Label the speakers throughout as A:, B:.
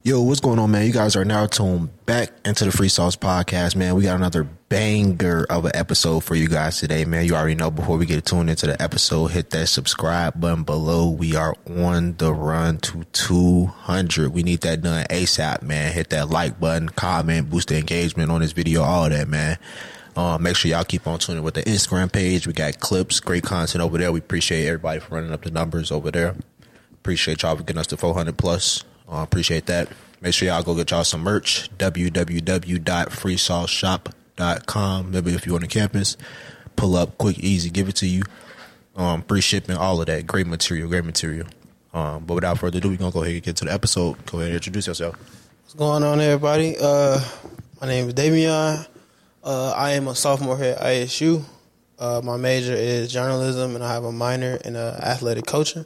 A: Yo, what's going on, man? You guys are now tuned back into the Free Sauce Podcast, man. We got another banger of an episode for you guys today, man. You already know, before we get tuned into the episode, hit that subscribe button below. We are on the run to 200. We need that done ASAP, man. Hit that like button, comment, boost the engagement on this video, all that, man. Make sure y'all keep on tuning with the Instagram page. We got clips, great content over there. We appreciate everybody for running up the numbers over there. Appreciate y'all for getting us to 400 plus. Appreciate that. Make sure y'all go get y'all some merch. www.freesauceshop.com. Maybe if you're on the campus, pull up quick, easy, give it to you. Free shipping, all of that. Great material, great material. But without further ado, we're going to go ahead and get to the episode. Go ahead and introduce yourself.
B: What's going on, everybody? My name is Davion. I am a sophomore here at ISU. My major is journalism, and I have a minor in athletic coaching.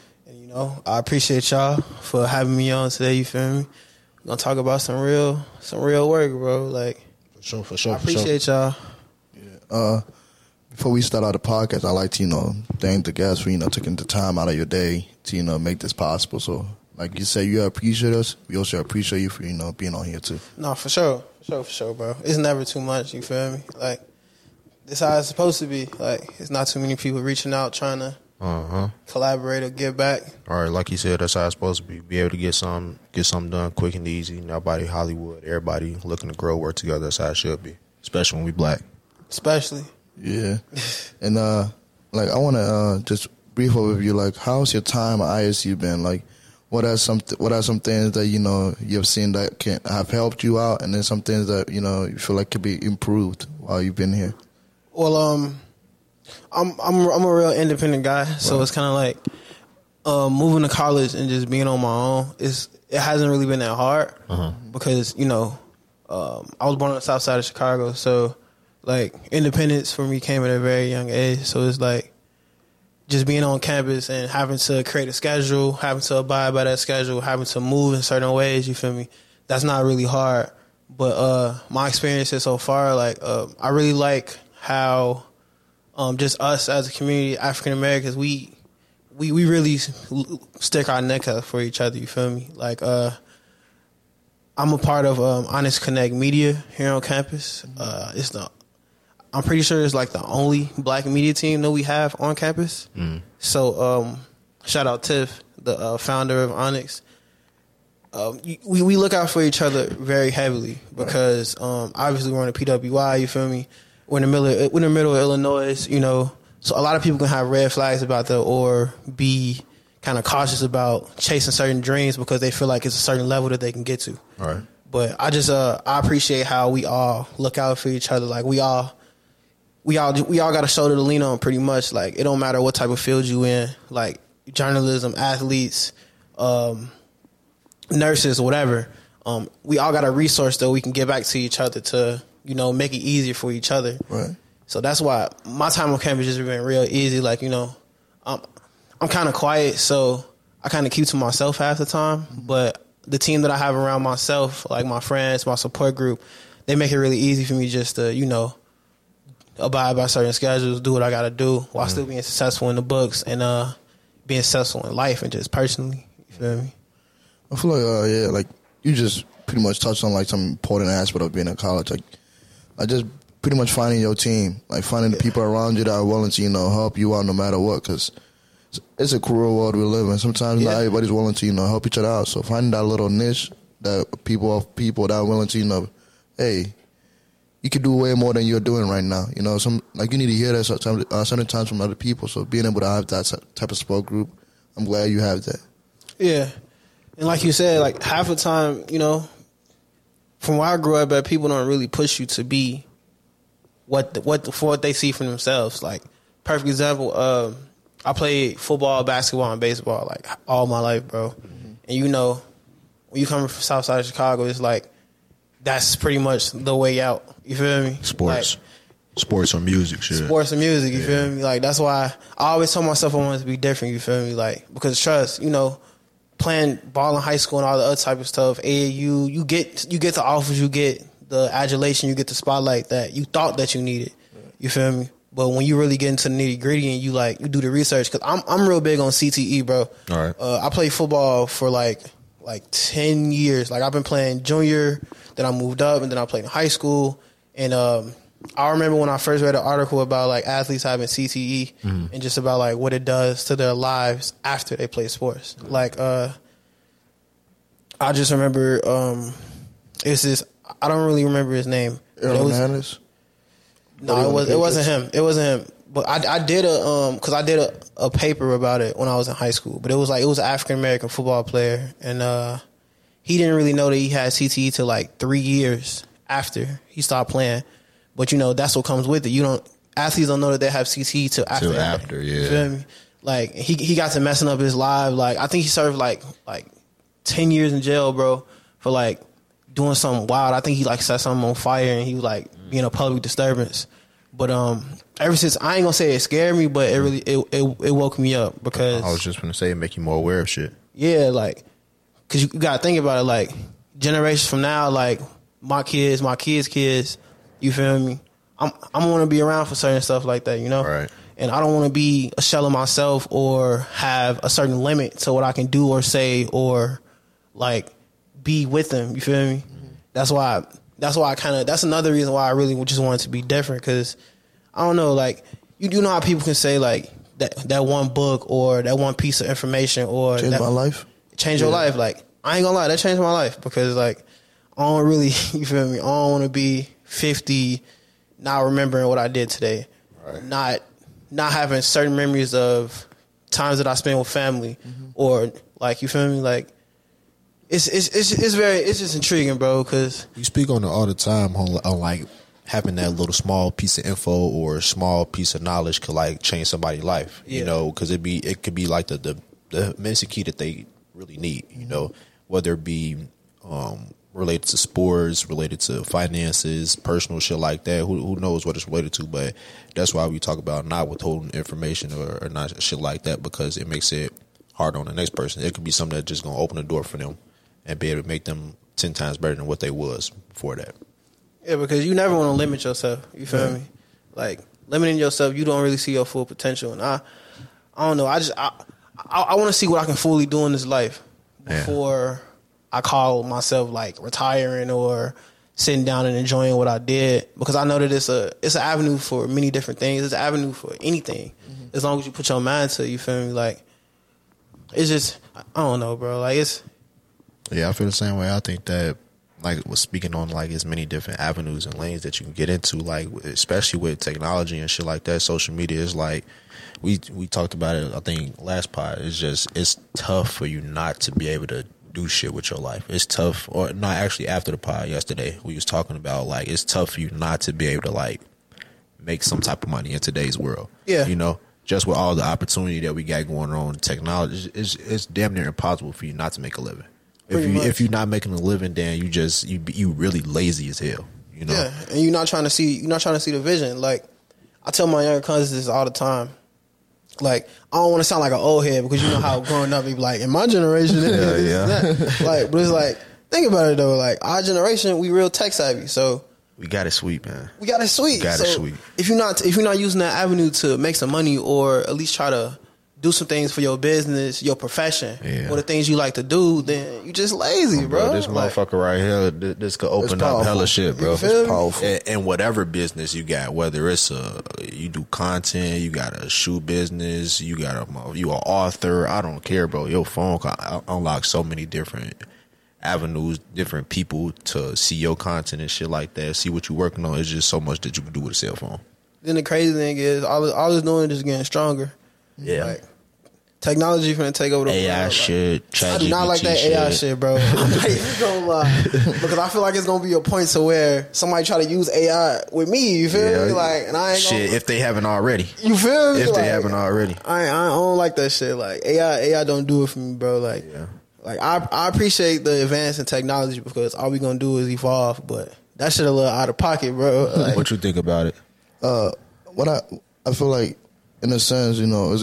B: I appreciate y'all for having me on today. You feel me? We're gonna talk about some real work, bro. Like,
A: For sure.
B: I appreciate y'all.
C: Yeah. Before we start out the podcast, I like to, thank the guests for, taking the time out of your day to, make this possible. So, like you said, you appreciate us. We also appreciate you for, being on here too.
B: No, for sure, bro. It's never too much. You feel me? Like, this how it's supposed to be. Like, it's not too many people reaching out trying to collaborate or give back.
A: All right, like you said, that's how it's supposed to be. Be able to get something done quick and easy. Nobody Hollywood, everybody looking to grow, work together. That's how it should be, especially when we black.
B: Especially.
C: Yeah. And I want to just brief overview. Like, how's your time at ISU been? Like, what are some things that you've seen that can have helped you out, and then some things that you feel like could be improved while you've been here?
B: Well, I'm a real independent guy, so it's kind of like moving to college and just being on my own. It hasn't really been that hard because I was born on the south side of Chicago, so like independence for me came at a very young age. So it's like just being on campus and having to create a schedule, having to abide by that schedule, having to move in certain ways. You feel me? That's not really hard, but my experiences so far, like I really like how. Just us as a community, African Americans, we really stick our neck out for each other. You feel me? Like I'm a part of Honest Connect Media here on campus. I'm pretty sure it's like the only black media team that we have on campus. So shout out Tiff, the founder of Onyx. We look out for each other very heavily because obviously we're on the PWI. You feel me? We're in the middle of Illinois, so a lot of people can have red flags about that or be kind of cautious about chasing certain dreams because they feel like it's a certain level that they can get to.
A: All right.
B: But I just I appreciate how we all look out for each other. Like we all got a shoulder to lean on pretty much. Like it don't matter what type of field you in, like journalism, athletes, nurses, whatever. We all got a resource that we can give back to each other to make it easier for each other.
C: Right.
B: So that's why my time on campus has been real easy. Like, I'm kind of quiet, so I kind of keep to myself half the time. But the team that I have around myself, like my friends, my support group, they make it really easy for me just to, abide by certain schedules, do what I got to do while still being successful in the books and being successful in life and just personally. You feel me?
C: I feel like, like you just pretty much touched on like some important aspect of being in college. Like, I just pretty much finding your team, like finding the people around you that are willing to, help you out no matter what, because it's a cruel world we live in. Sometimes not everybody's willing to, help each other out. So finding that little niche that people that are willing to, hey, you can do way more than you're doing right now. You need to hear that certain times from other people. So being able to have that type of support group, I'm glad you have that.
B: Yeah. And like you said, like half the time, from where I grew up at, people don't really push you to be what they see from themselves. Like, perfect example, I played football, basketball, and baseball like all my life, bro. And when you come from South Side of Chicago, it's like that's pretty much the way out. You feel me?
A: Sports or music, shit.
B: Sports and music. You feel me? Like that's why I always told myself I wanted to be different. You feel me? Like because trust, playing ball in high school and all the other type of stuff, AAU, you get the offers, you get the adulation, you get the spotlight that you thought that you needed. You feel me? But when you really get into the nitty gritty and you do the research, because I'm real big on CTE, bro.
A: All right.
B: I played football for like like 10 years. Like I've been playing junior, then I moved up, and then I played in high school. And I remember when I first read an article about like athletes having CTE and just about like what it does to their lives after they play sports. Like I just remember it's this. I don't really remember his name.
C: Aaron Hernandez?
B: No, it wasn't him. It wasn't him. But I did because I did a paper about it when I was in high school. But it was an African American football player, and he didn't really know that he had CTE till like 3 years after he stopped playing. But that's what comes with it. Athletes don't know that they have CTE till after.
A: Yeah.
B: You feel me? Like he got to messing up his life. Like I think he served like 10 years in jail, bro, for like doing something wild. I think he like set something on fire and he was like being a public disturbance. But ever since, I ain't gonna say it scared me, but it really it woke me up because
A: I was just gonna say it make you more aware of shit.
B: Yeah, like because you gotta think about it. Like generations from now, like my kids, you feel me? I'm gonna be around for certain stuff like that,
A: Right.
B: And I don't want to be a shell of myself or have a certain limit to what I can do or say or like be with them. You feel me? Mm-hmm. That's why that's another reason why I really just wanted to be different. Cause I don't know, like you do know how people can say like that one book or that one piece of information or
C: change my life,
B: change your life. Like I ain't gonna lie, that changed my life because like I don't really, you feel me? I don't want to be 50 not remembering what I did today, right. Not having certain memories of times that I spent with family, or like, you feel me? Like it's just intriguing, bro. Because
A: you speak on it all the time on like having that little small piece of info or small piece of knowledge could like change somebody's life, because it could be like the missing key that they really need, whether it be related to sports, related to finances, personal shit like that. Who knows what it's related to? But that's why we talk about not withholding information or not shit like that, because it makes it hard on the next person. It could be something that's just gonna open the door for them and be able to make them 10 times better than what they was before that.
B: Yeah, because you never want to limit yourself. You feel me? Like limiting yourself, you don't really see your full potential. And I don't know. I want to see what I can fully do in this life before I call myself like retiring or sitting down and enjoying what I did, because I know that it's an avenue for many different things. It's an avenue for anything, as long as you put your mind to it. You feel me? Like it's just, I don't know, bro. Like it's.
A: Yeah, I feel the same way. I think that, like, was speaking on like as many different avenues and lanes that you can get into, like especially with technology and shit like that. Social media is like we talked about it. I think last pod. It's tough for you not to be able to do shit with your life. It's tough, or not actually after the pod yesterday, we was talking about like it's tough for you not to be able to like make some type of money in today's world. Yeah. Just with all the opportunity that we got going on, technology, it's damn near impossible for you not to make a living. If you're not making a living, then you really lazy as hell.
B: Yeah, and you're not trying to see the vision. Like I tell my younger cousins this all the time. Like I don't want to sound like an old head, because you know how growing up, you be like, in my generation, like, but it's like, think about it though. Like our generation, we real tech savvy, so
A: we got it sweet, man.
B: We got it sweet. If you're not using that avenue to make some money, or at least try to do some things for your business, your profession, or the things you like to do, then you just lazy, bro.
A: This motherfucker right here, this could open up hella shit, bro.
B: It's powerful.
A: And whatever business you got, whether it's you do content, you got a shoe business, you an author, I don't care, bro. Your phone can unlock so many different avenues, different people to see your content and shit like that, see what you're working on. It's just so much that you can do with a cell phone.
B: Then the crazy thing is, all it's doing is just getting stronger.
A: Yeah.
B: Like, technology finna take over the
A: AI
B: world.
A: shit.
B: I do not like that AI shit, bro. I'm not even gonna lie, because I feel like it's gonna be a point to where somebody try to use AI with me. You feel me? Like, and I ain't
A: shit if they haven't already.
B: You feel me?
A: If they haven't already,
B: I don't like that shit. Like AI don't do it for me, bro. Like, like I appreciate the advance in technology, because all we gonna do is evolve. But that shit a little out of pocket, bro. Like,
A: what you think about it?
C: What I feel like, in a sense,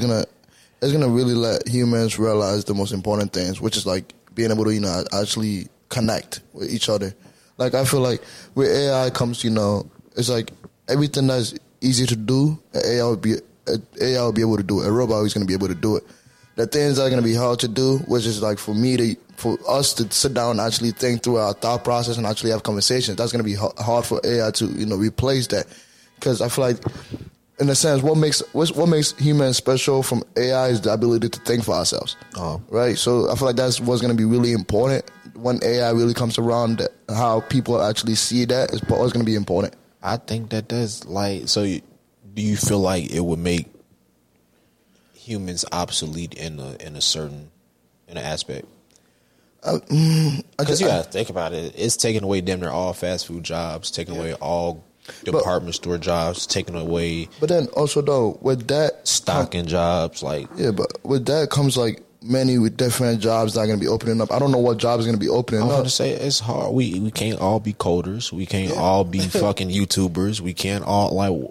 C: it's gonna really let humans realize the most important things, which is like being able to, actually connect with each other. Like I feel like with AI comes, it's like everything that's easy to do, AI will be able to do it. A robot is gonna be able to do it. the things that are going to be hard to do, which is like for us to sit down and actually think through our thought process and actually have conversations, that's going to be hard for AI to, replace that. Because I feel like, in a sense, what makes humans special from AI is the ability to think for ourselves. Right? So I feel like that's what's going to be really important when AI really comes around. How people actually see that is always going to be important.
A: I think that does, so do you feel like it would make humans obsolete in an aspect? Because you gotta think about it. It's taking away damn near all fast food jobs, taking away all department store jobs, taking away.
C: But then also though, with that
A: stocking jobs,
C: but with that comes many with different jobs that are going to be opening up. I don't know what jobs are going to be opening up.
A: I'm going to say it's hard. We can't all be coders. We can't all be fucking YouTubers. We can't all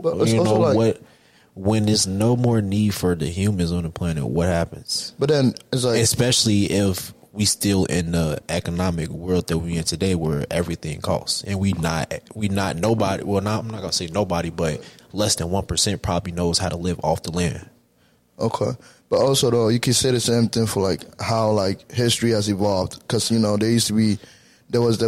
A: when there's no more need for the humans on the planet, what happens?
C: But then it's
A: especially if we still in the economic world that we're in today, where everything costs, and we not nobody. Well, I'm not gonna say nobody, but less than 1% probably knows how to live off the land.
C: Okay, but also though, you can say the same thing for how history has evolved, because there was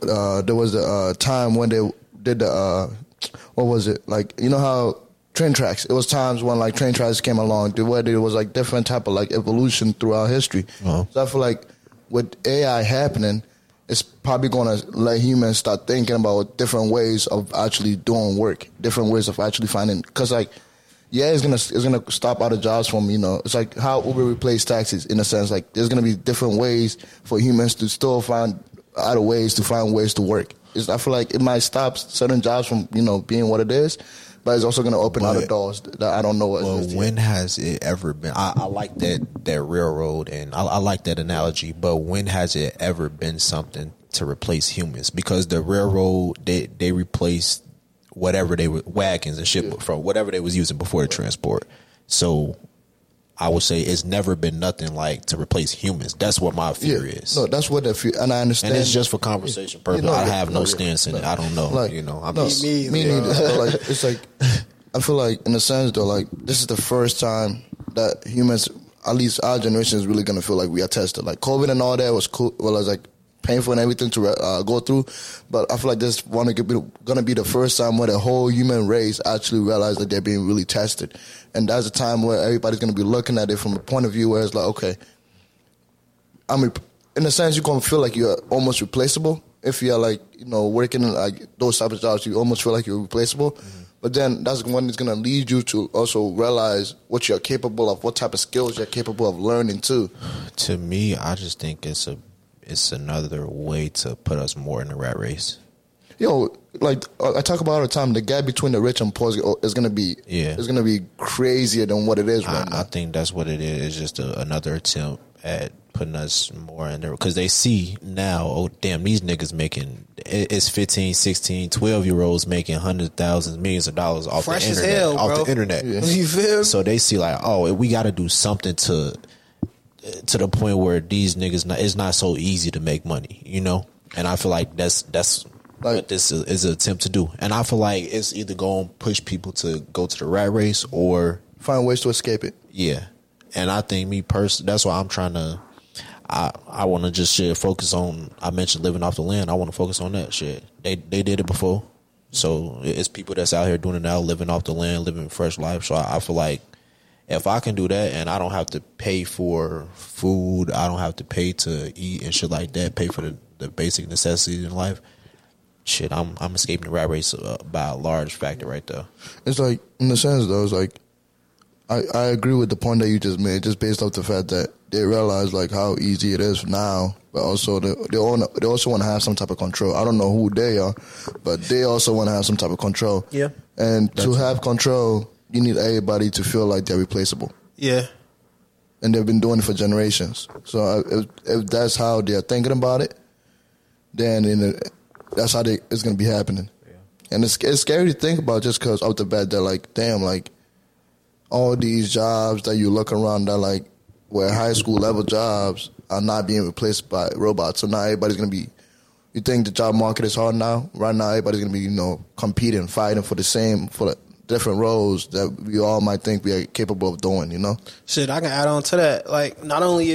C: the time when they did the what was it how train tracks. It was times when train tracks came along, where there was different type of evolution throughout history. So I feel like with AI happening, it's probably going to let humans start thinking about different ways of actually doing work, different ways of actually finding. Because it's gonna stop other jobs from It's like how Uber replaced taxis in a sense. There's gonna be different ways for humans to still find other ways to work. I feel like it might stop certain jobs from being what it is. But it's also going to open other doors that I don't know what
A: is. Well, when has it ever been? I like that railroad, and I like that analogy. But when has it ever been something to replace humans? Because the railroad, they replaced whatever they were, wagons and shit from whatever they was using before the transport. So I would say it's never been nothing to replace humans. That's what my fear is.
C: No, that's what and I understand.
A: And it's just for conversation purposes. I have no stance in it. I don't know.
C: Me neither. It's I feel in a sense though, this is the first time that humans, at least our generation, is really gonna feel like we are tested. COVID and all that was cool. Well, it was painful and everything to go through, but I feel like this going to be the first time where the whole human race actually realize that they're being really tested, and that's a time where everybody's going to be looking at it from a point of view where it's okay, in a sense, you're going to feel like you're almost replaceable if you're working in those type of jobs. You almost feel like you're replaceable, but then that's when it's going to lead you to also realize what you're capable of, what type of skills you're capable of learning too.
A: To me, I just think it's another way to put us more in the rat race. I talk about all the time, the gap between the rich and poor is going to be crazier than what it is right now. I think that's what it is. It's just another attempt at putting us more in there, because they see now, oh damn, these niggas making, it's 15, 16, 12-year-olds making $100,000s, millions of dollars off
B: fresh
A: the internet.
B: As hell,
A: off the internet.
B: Yeah. You feel?
A: So they see we got to do something to the point where these niggas it's not so easy to make money, and I feel like that's what this is an attempt to do, and I feel like it's either going to push people to go to the rat race or
C: find ways to escape it.
A: Yeah, and I think me personally, that's why I'm trying to. I want to just focus on. I mentioned living off the land. I want to focus on that shit. They did it before, so it's people that's out here doing it now, living off the land, living a fresh life. So I feel like, if I can do that and I don't have to pay for food, I don't have to pay to eat and shit like that, pay for the basic necessities in life, shit, I'm escaping the rat race by a large factor right there.
C: It's in the sense though, it's I agree with the point that you just made, just based off the fact that they realize how easy it is now, but also they also want to have some type of control. I don't know who they are, but they also want to have some type of control.
B: Yeah.
C: And to have control, you need everybody to feel like they're replaceable.
B: Yeah.
C: And they've been doing it for generations. So if that's how they're thinking about it, then that's how it's going to be happening. Yeah. And it's scary to think about, just because off the bat they're damn, all these jobs that you look around that where high school level jobs are not being replaced by robots. So now everybody's going to be, you think the job market is hard now? Right now everybody's going to be, competing, fighting for the different roles that we all might think we are capable of doing, you know?
B: Shit, I can add on to that. Like, not only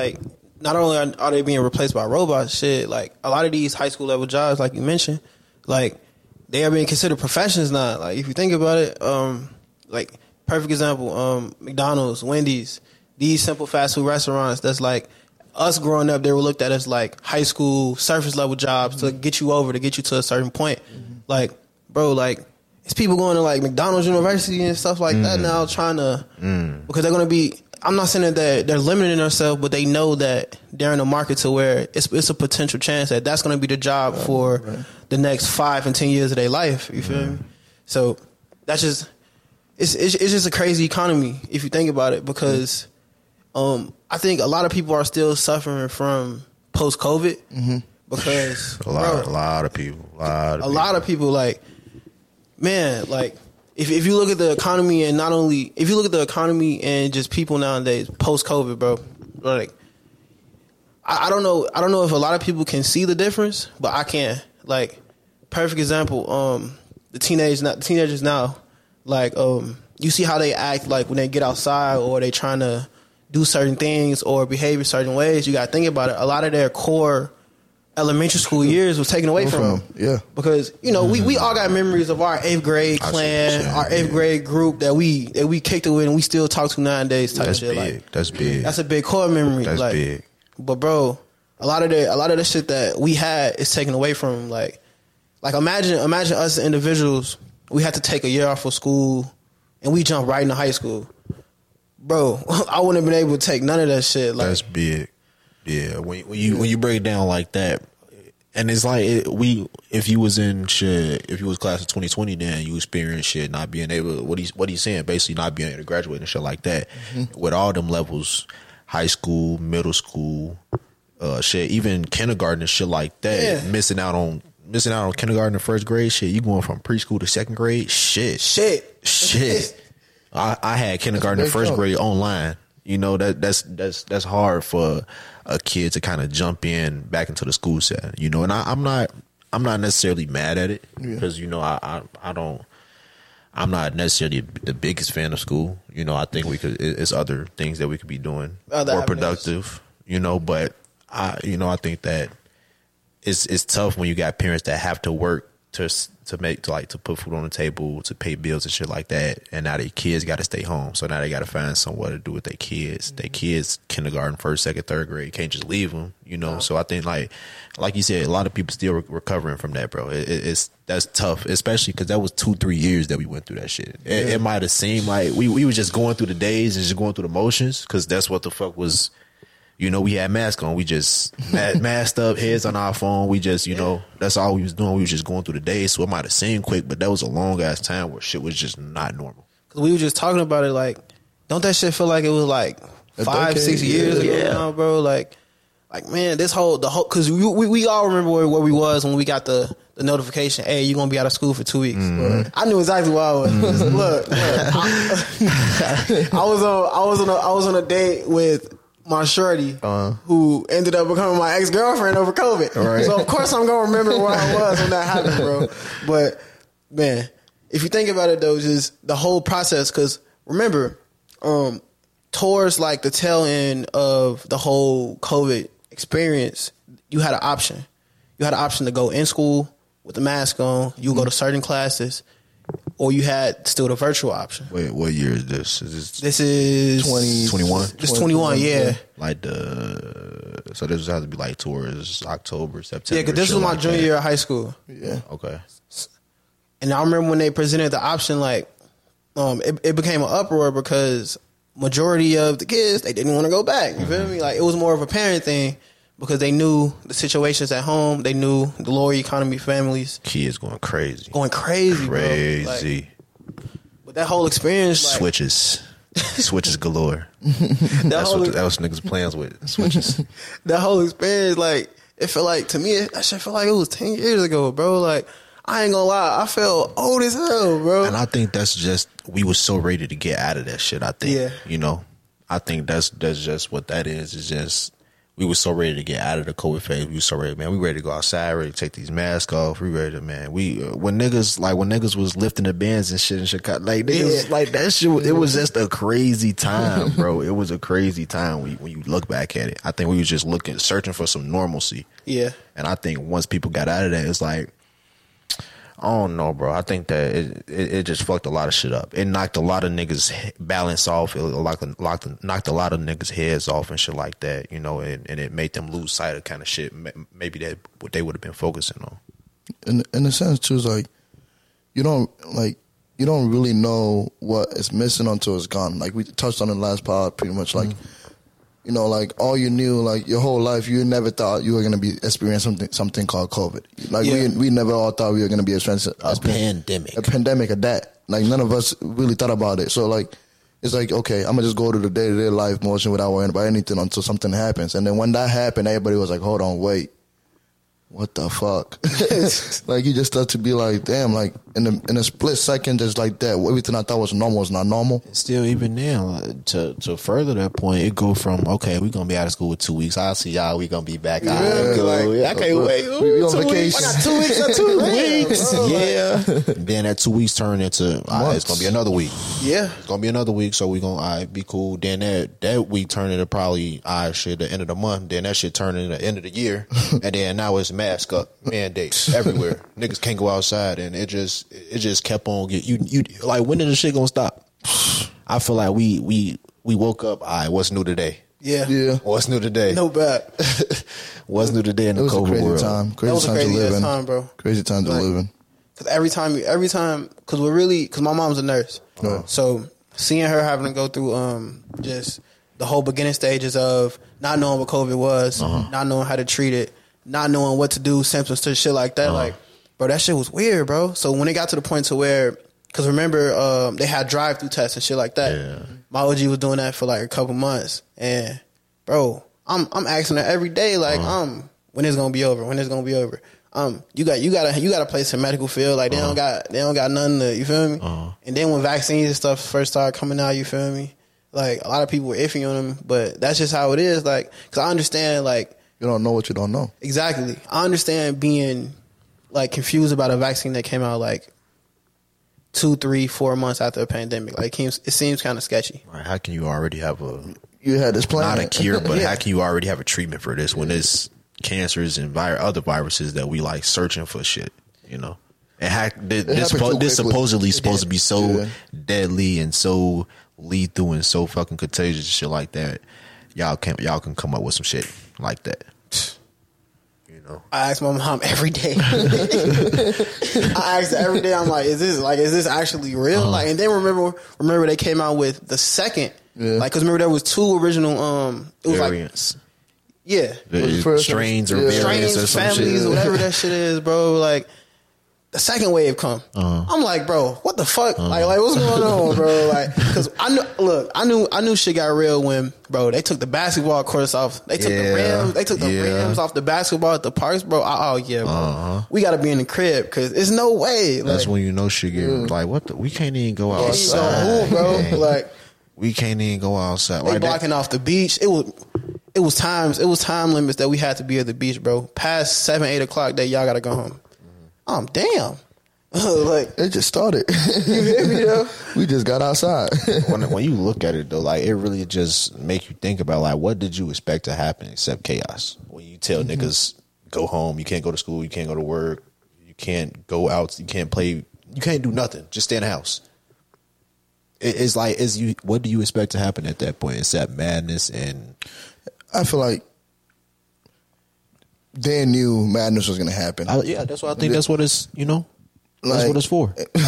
B: are they being replaced by robots, shit, like, a lot of these high school level jobs, like you mentioned, like, they are being considered professions now. Like, if you think about it, like, perfect example, McDonald's, Wendy's, these simple fast food restaurants that's like, us growing up, they were looked at as like high school surface level jobs to get you to a certain point. Like, bro, like, it's people going to like McDonald's University and stuff like that now trying to, because they're going to be, I'm not saying that they're limiting themselves, but they know that they're in a market to where it's a potential chance that that's going to be the job for the next 5 and 10 years of their life. You feel me? So that's just, it's just a crazy economy if you think about it, because I think a lot of people are still suffering from post-COVID because
A: a lot of people, like, man, like, if you look at the economy and if you look at the economy and just people nowadays post-COVID, bro, like, I don't know if a lot of people can see the difference, but I can. Like, perfect example, the teenagers now, like, you see how they act, like, when they get outside or they trying to do certain things or behave in certain ways. You got to think about it. A lot of their core elementary school years was taken away from them.
C: Yeah.
B: Because, you know, we all got memories of our 8th grade clan, our 8th grade group that we kicked it with and we still talk to nowadays type of shit.
A: Big.
B: Like,
A: that's big.
B: That's a big core memory.
A: That's
B: like,
A: big.
B: But bro, a lot of the shit that we had is taken away from them. Like imagine us as individuals, we had to take a year off of school and we jump right into high school. Bro, I wouldn't have been able to take none of that shit. Like,
A: that's big. Yeah, when you break it down like that, and it's like if you was class of 2020, then you experienced shit not being able. What he's saying, basically not being able to graduate and shit like that. With all them levels, high school, middle school, shit, even kindergarten and shit like that. Yeah. Missing out on kindergarten and first grade shit. You going from preschool to second grade? Shit. I had kindergarten and first grade online. You know, that's hard for a kid to kind of jump in back into the school setting. You know, and I'm not necessarily mad at it because you know I'm not necessarily the biggest fan of school. You know, I think it's other things that we could be doing more productive. You know, but I think that it's tough when you got parents that have to work to put food on the table, to pay bills and shit like that, and now their kids got to stay home. So now they got to find somewhere to do with their kids. Their kids, kindergarten, first, second, third grade, can't just leave them. You know, so I think like you said, a lot of people still recovering from that, bro. That's tough, especially because that was 2-3 years that we went through that shit. It might have seemed like we were just going through the days and just going through the motions because that's what the fuck was. You know, we had masks on. We just masked up, heads on our phone. We just, you know, that's all we was doing. We was just going through the day. So it might have seemed quick, but that was a long ass time where shit was just not normal.
B: Because we were just talking about it, like, don't that shit feel like it was like 5-6 years ago now, bro? Like, man, the whole, because we all remember where we was when we got the notification, hey, you're going to be out of school for 2 weeks. I knew exactly where I was. Look, I was on a date with my shorty, who ended up becoming my ex-girlfriend over COVID. Right. So, of course, I'm going to remember where I was when that happened, bro. But, man, if you think about it, though, just the whole process, because, remember, towards, like, the tail end of the whole COVID experience, you had an option. You had an option to go in school with the mask on. You go to certain classes. Or you had still the virtual option.
A: Wait, what year is this?
B: This is
A: 21.
B: This 21, yeah.
A: Like so this has to be like towards October, September.
B: Yeah, because this was my junior year of high school.
C: Yeah.
A: Okay.
B: And I remember when they presented the option, like, it became an uproar because majority of the kids, they didn't want to go back. You feel me? Like, it was more of a parent thing. Because they knew the situations at home. They knew the lower economy families.
A: Kids going crazy.
B: Bro. Like, but that whole experience. Like,
A: Switches galore. That was niggas' plans with. Switches.
B: That whole experience, like, it felt like, to me, that shit felt like it was 10 years ago, bro. Like, I ain't gonna lie. I felt old as hell, bro.
A: And I think that's just, we was so ready to get out of that shit, I think. Yeah. You know? I think that's just what that is. It's just, we were so ready to get out of the COVID phase. We were so ready, man. We ready to go outside, ready to take these masks off. We ready to, man. When niggas was lifting the bands and shit in Chicago, like niggas, like that shit. It was just a crazy time, bro. It was a crazy time when you look back at it. I think we was just searching for some normalcy.
B: Yeah.
A: And I think once people got out of that, it's like, I don't know, bro. I think that it just fucked a lot of shit up. It knocked a lot of niggas' balance off. It knocked a lot of niggas' heads off and shit like that, you know, and it made them lose sight of kind of shit maybe that what they would have been focusing on.
C: In a sense, too, is like, you don't really know what is missing until it's gone. Like we touched on in the last part, pretty much like, you know, like all you knew, like your whole life, you never thought you were going to be experiencing something called COVID. Like we never all thought we were going to be experiencing
A: a pandemic
C: of that. Like none of us really thought about it. So like, it's like, okay, I'm going to just go to the day-to-day life motion without worrying about anything until something happens. And then when that happened, everybody was like, hold on, wait. What the fuck? Like you just start to be like, damn, like in a split second, just like that, everything I thought was normal was not normal.
A: Still, even now, to further that point, it go from, okay, we're gonna be out of school with 2 weeks. I'll see y'all. We gonna be back.
C: Yeah,
A: I can't wait.
C: We on vacation.
B: I got 2 weeks or 2 weeks.
A: Yeah. Then that 2 weeks turn into it's gonna be another week.
B: Yeah,
A: it's gonna be another week. So we gonna be cool. Then that week turn into probably the end of the month. Then that shit turn into the end of the year. And then now it's mask up mandates everywhere. Niggas can't go outside, and it just kept on you like, when is the shit gonna stop? I feel like we woke up. What's new today?
B: Yeah.
A: What's new today?
B: No bad.
A: What's new today in the COVID world?
C: Crazy
B: was a
C: time to live in,
B: time, bro.
C: Crazy time to live in.
B: Because every time, because my mom's a nurse, so seeing her having to go through just the whole beginning stages of not knowing what COVID was, not knowing how to treat it, not knowing what to do, symptoms to shit like that, like, bro, that shit was weird, bro. So when it got to the point to where, because remember, they had drive-through tests and shit like that. Yeah. My OG was doing that for like a couple months, and bro, I'm asking her every day, like, when it's gonna be over? When it's gonna be over? You got a place in medical field, like they don't got nothing to, you feel me? And then when vaccines and stuff first started coming out, you feel me? Like a lot of people were iffy on them, but that's just how it is. Like, because I understand, like,
C: you don't know what you don't know.
B: Exactly. I understand being like confused about a vaccine that came out like 2, 3, 4 months after a pandemic. Like it seems kind of sketchy.
A: Right. How can you already have
C: you had this plan,
A: not a cure, but how can you already have a treatment for this when there's cancers and other viruses that we like searching for shit, you know? And this supposedly supposed to be so deadly and so lethal and so fucking contagious and shit like that. Y'all can come up with some shit like that. You know,
B: I ask my mom every day. I ask her every day. I'm like, is this actually real? Like, and then remember they came out with the second, like, because remember there was 2 original it was
A: variants.
B: Strains
A: or variants or some
B: families,
A: shit.
B: Whatever that shit is, bro. Like, the second wave come. I'm like, bro, what the fuck? Like, what's going on, bro? Like, because I knew shit got real when, bro, they took the basketball courts off. They took the rims off the basketball at the parks, bro. Bro. We got to be in the crib because there's no way.
A: That's when you know shit get like, what the? We can't even go outside,
B: bro. Like,
A: we can't even go outside.
B: They blocking off the beach. It was time limits that we had to be at the beach, bro. Past 7, 8 o'clock that y'all got to go home. Damn. Like,
C: it just started.
B: You hear me, though?
C: We just got outside.
A: when you look at it though, like, it really just make you think about, like, what did you expect to happen except chaos? When you tell niggas go home, you can't go to school, you can't go to work, you can't go out, you can't play, you can't do nothing, just stay in the house. It's like, what do you expect to happen at that point except madness? And
C: I feel like they knew madness was going to happen.
A: That's what I think. That's what it's, you know, that's
C: like,
A: what it's for.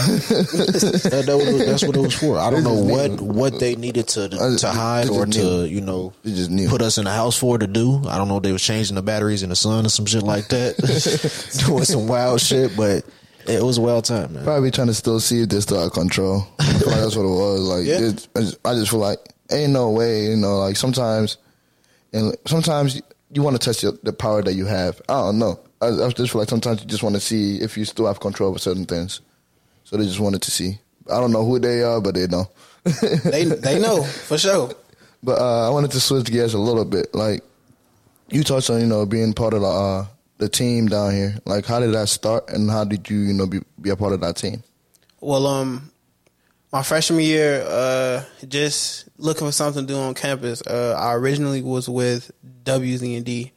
A: That's what it was for. I don't know what they needed to hide or to, you know, put us in the house for to do. I don't know if they was changing the batteries in the sun or some shit like that, doing some wild shit, but it was well timed, man.
C: Probably trying to still see if they're still out of control. I feel like that's what it was. Like, I just feel like ain't no way, you know, like sometimes you want to test the power that you have. I don't know. I just feel like sometimes you just want to see if you still have control over certain things. So they just wanted to see. I don't know who they are, but they know.
B: they know, for sure.
C: But I wanted to switch gears a little bit. Like, You touched on, being part of the team down here. Like, how did that start, and how did you, be a part of that team?
B: Well, my freshman year, just looking for something to do on campus. I originally was with WZND,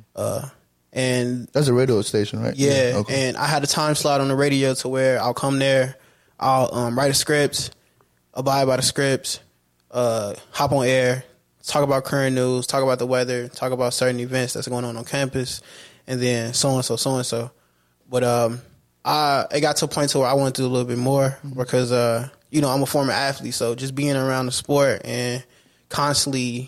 B: and
C: that's a radio station, right?
B: Yeah,
C: okay.
B: And I had a time slot on the radio to where I'll come there, I'll write a script, abide by the scripts, hop on air, talk about current news, talk about the weather, talk about certain events that's going on campus, and then so and so. But it got to a point to where I wanted to do a little bit more because I'm a former athlete, so just being around the sport and constantly,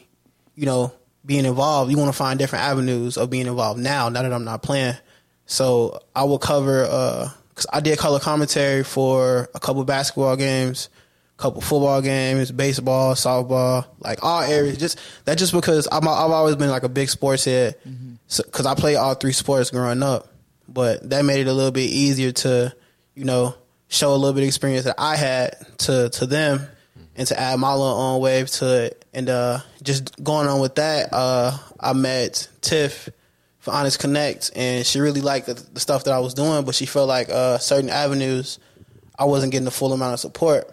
B: being involved, you want to find different avenues of being involved now that I'm not playing. So I will cover, because I did color commentary for a couple basketball games, a couple football games, baseball, softball, like all areas. Just because I've always been like a big sports head, because I played all three sports growing up. But that made it a little bit easier to, show a little bit of experience that I had to them, and to add my little own wave to it. And just going on with that, I met Tiff for Honest Connect, and she really liked the stuff that I was doing, but she felt like certain avenues I wasn't getting the full amount of support.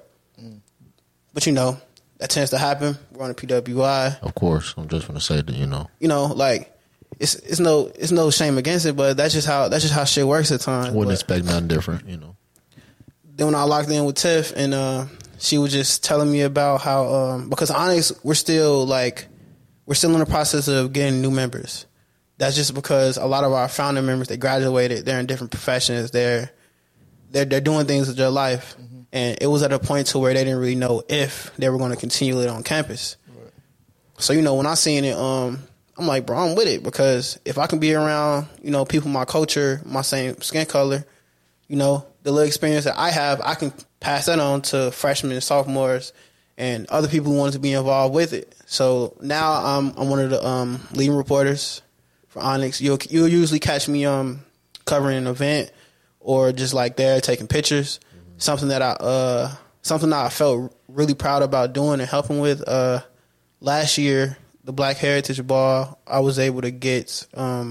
B: But that tends to happen. We're on a PWI.
A: Of course, I'm just gonna say that
B: like it's no shame against it, but that's just how shit works at times.
A: Wouldn't expect nothing different.
B: Then when I locked in with Tiff, and she was just telling me about how because Onyx, we're still in the process of getting new members. That's just because a lot of our founding members, they graduated, they're in different professions, they're doing things with their life, and it was at a point to where they didn't really know if they were going to continue it on campus. Right. So when I seen it, I'm like, bro, I'm with it, because if I can be around people my culture, my same skin color, the little experience that I have, I can pass that on to freshmen and sophomores and other people who wanted to be involved with it. So now I'm one of the leading reporters for Onyx. You'll usually catch me covering an event or just like there taking pictures. Something that I felt really proud about doing and helping with. Last year, the Black Heritage Ball, I was able to get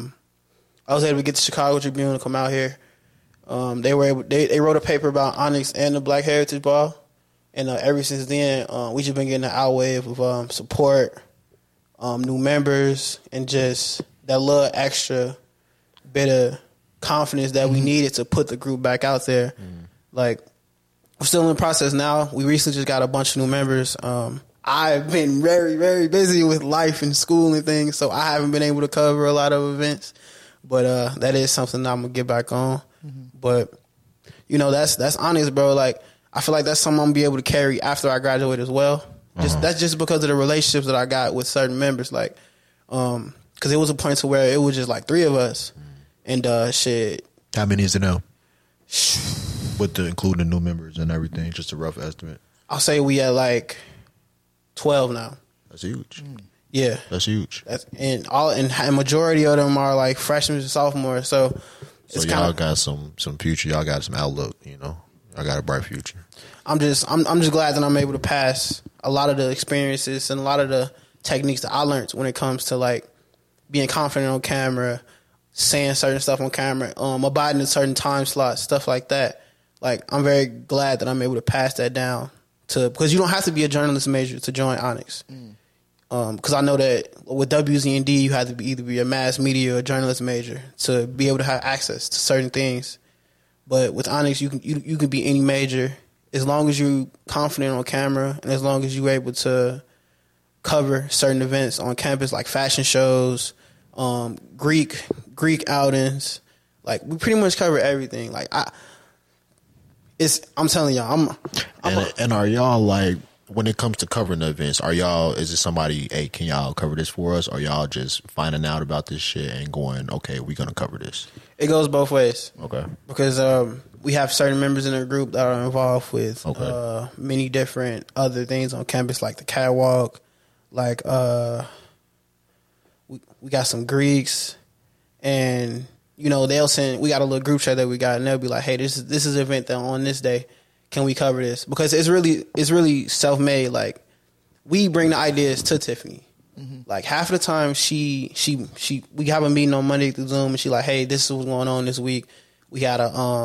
B: the Chicago Tribune to come out here. They wrote a paper about Onyx and the Black Heritage Ball, and ever since then, we just been getting an outwave of support, new members, and just that little extra bit of confidence that we needed to put the group back out there. Like, we're still in the process now. We recently just got a bunch of new members. I've been very, very busy with life and school and things, so I haven't been able to cover a lot of events. But that is something that I'm gonna get back on. But that's honest, bro. Like, I feel like that's something I'm gonna be able to carry after I graduate as well. That's just because of the relationships that I got with certain members. Like, because it was a point to where it was just like three of us, and shit.
A: How many is it now? With including new members and everything, just a rough estimate.
B: I'll say we at like 12 now.
A: That's huge.
B: Yeah,
A: that's huge.
B: And majority of them are like freshmen and sophomores. So
A: y'all got some future. Y'all got some outlook. I got a bright future.
B: I'm just glad that I'm able to pass a lot of the experiences and a lot of the techniques that I learned when it comes to like being confident on camera, saying certain stuff on camera, abiding in certain time slots, stuff like that. Like, I'm very glad that I'm able to pass that down because you don't have to be a journalist major to join Onyx. Because I know that with WZND, you have to either be a mass media or journalist major to be able to have access to certain things. But with Onyx, you can be any major as long as you're confident on camera and as long as you're able to cover certain events on campus, like fashion shows, Greek outings. Like, we pretty much cover everything. Like, I'm telling y'all,
A: and are y'all like, when it comes to covering the events, is it somebody, hey, can y'all cover this for us? Or y'all just finding out about this shit and going, okay, we're going to cover this?
B: It goes both ways.
A: Okay.
B: Because we have certain members in the group that are involved with many different other things on campus, like the catwalk, like we got some Greeks, and they'll send. We got a little group chat that we got, and they'll be like, "Hey, this is an event that on this day, can we cover this?" Because it's really self-made. Like, we bring the ideas to Tiffany, Like half of the time, we have a meeting on Monday through Zoom, and she like, hey, this is what's going on this week. We got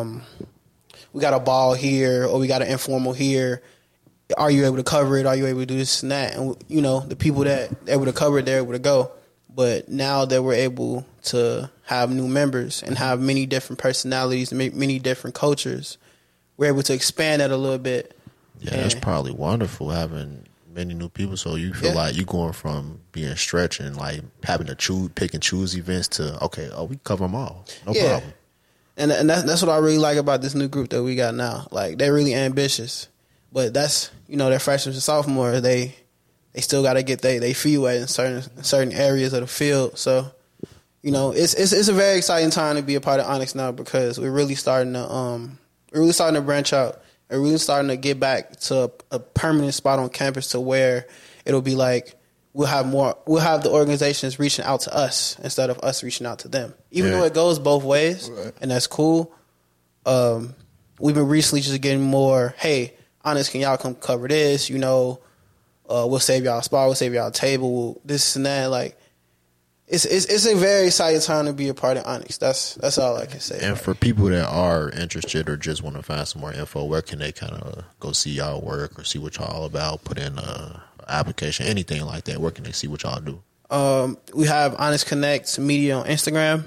B: a ball here, or we got an informal here. Are you able to cover it? Are you able to do this and that? And you know, the people that are able to cover it, they're able to go. But now that we're able to have new members and have many different personalities, many different cultures, we're able to expand that a little bit.
A: Yeah, that's probably wonderful having many new people. So you feel like you're going from being stretched and like having to pick and choose events to, okay, we cover them all. No problem.
B: And that's what I really like about this new group that we got now. Like, they're really ambitious. But that's, you know, they're freshmen and sophomores. They still got to get they feet wet in certain areas of the field. So, you know, it's a very exciting time to be a part of Onyx now, because we're really starting to branch out and really starting to get back to a permanent spot on campus to where it'll be like we'll have the organizations reaching out to us instead of us reaching out to them. Even though it goes both ways, and that's cool. We've been recently just getting more, hey, Onyx, can y'all come cover this? You know, we'll save y'all a spot, we'll save y'all a table, this and that. Like, it's a very exciting time to be a part of Onyx. That's all I can say.
A: And for people that are interested or just want to find some more info, where can they kind of go see y'all work or see what y'all all about? Put in a application, anything like that. Where can they see what y'all do?
B: We have Onyx Connect Media on Instagram.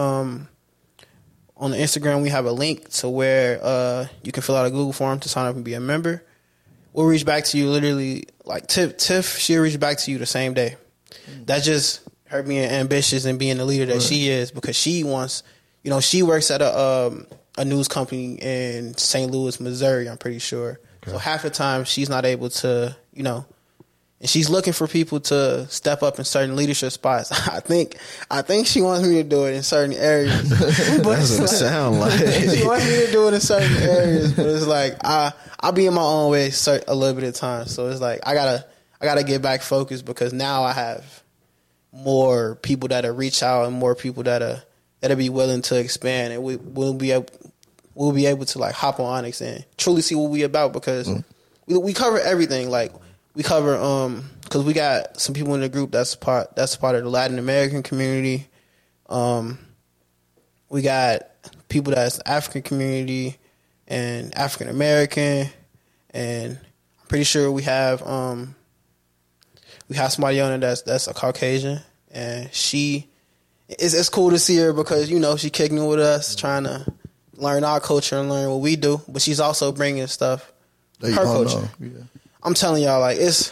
B: On the Instagram, we have a link to where you can fill out a Google form to sign up and be a member. We'll reach back to you literally, like Tiff, she'll reach back to you the same day. That's just her being ambitious and being the leader that she is, because she wants, you know, she works at a news company in St. Louis, Missouri, I'm pretty sure. Okay. So half the time she's not able to, you know, and she's looking for people to step up in certain leadership spots. I think she wants me to do it in certain areas.
A: But that's what it sounds like.
B: She wants me to do it in certain areas, but it's like I'll be in my own way a little bit of time. So it's like I gotta get back focused, because now I have more people that reach out and more people that'll be willing to expand, and we'll be able to like hop on Onyx and truly see what we about, because we cover everything. Like, we cover because we got some people in the group that's part of the Latin American community. We got people that's African community and African American, and I'm pretty sure we have somebody on there that's a Caucasian, and it's cool to see her, because, you know, she kicking with us, trying to learn our culture and learn what we do, but she's also bringing stuff, her culture. Yeah. I'm telling y'all, like, if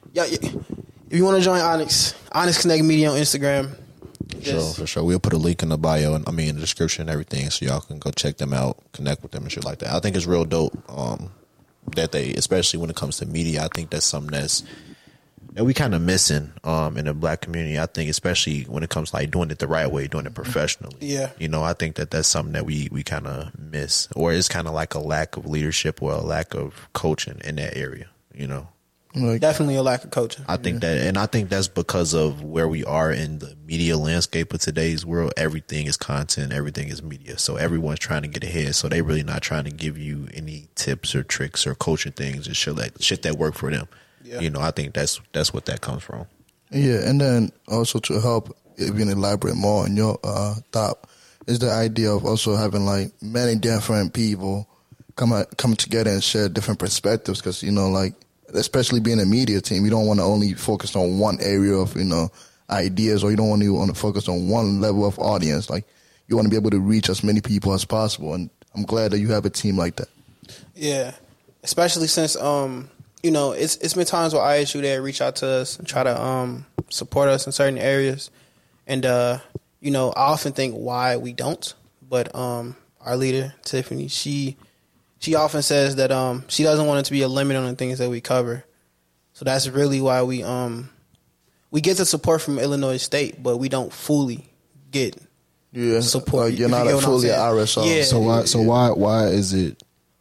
B: you want to join Onyx Connect Media on Instagram.
A: For sure. We'll put a link in the bio and in the description and everything, so y'all can go check them out, connect with them and shit like that. I think it's real dope that they, especially when it comes to media, I think that's something that we kind of missing in the black community. I think especially when it comes to like doing it the right way, doing it professionally.
B: Yeah.
A: You know, I think that's something that we kind of miss, or it's kind of like a lack of leadership or a lack of coaching in that area. You know,
B: definitely a lack of coaching.
A: I think that's because of where we are in the media landscape of today's world. Everything is content, everything is media. So everyone's trying to get ahead. So they really not trying to give you any tips or tricks or coaching things and shit that work for them. Yeah. You know, I think that's what that comes from.
C: Yeah, and then also to help even elaborate more on your thought is the idea of also having like many different people come together and share different perspectives, because, you know, like, especially being a media team, you don't want to only focus on one area of, you know, ideas, or you don't want to focus on one level of audience. Like, you want to be able to reach as many people as possible, and I'm glad that you have a team like that.
B: Yeah, especially since you know, it's been times where ISU they reach out to us and try to support us in certain areas, and you know, I often think why we don't, but our leader Tiffany, she often says that she doesn't want it to be a limit on the things that we cover. So that's really why we get the support from Illinois State, but we don't fully get support.
C: You're not fully an RSO.
B: Yeah.
A: So why is it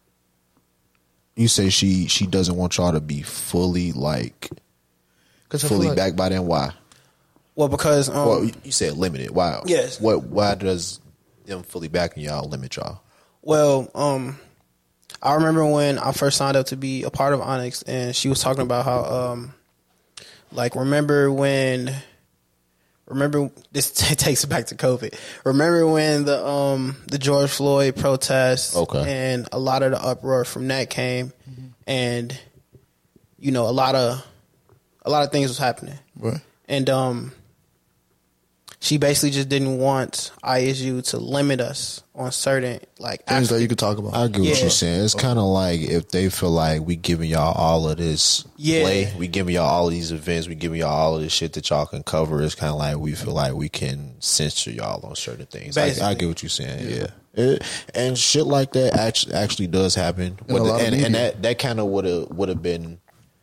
A: you say she doesn't want y'all to be fully backed by them? Why?
B: Well, because
A: you said limited. Why?
B: Yes.
A: Why does them fully backing y'all limit y'all?
B: Well, I remember when I first signed up to be a part of Onyx, and she was talking about how Like, remember this takes it back to COVID. Remember when the George Floyd protests and a lot of the uproar from that came, and you know, a lot of things was happening.
C: Right.
B: And she basically just didn't want ISU to limit us on certain
C: things that you could talk about.
A: I get what you're saying. It's kind of like if they feel like we giving y'all all of this play, we giving y'all all of these events, we giving y'all all of this shit that y'all can cover. It's kind of like we feel like we can censor y'all on certain things. I get what you're saying. Yeah. And shit like that actually does happen. And that kind of would have been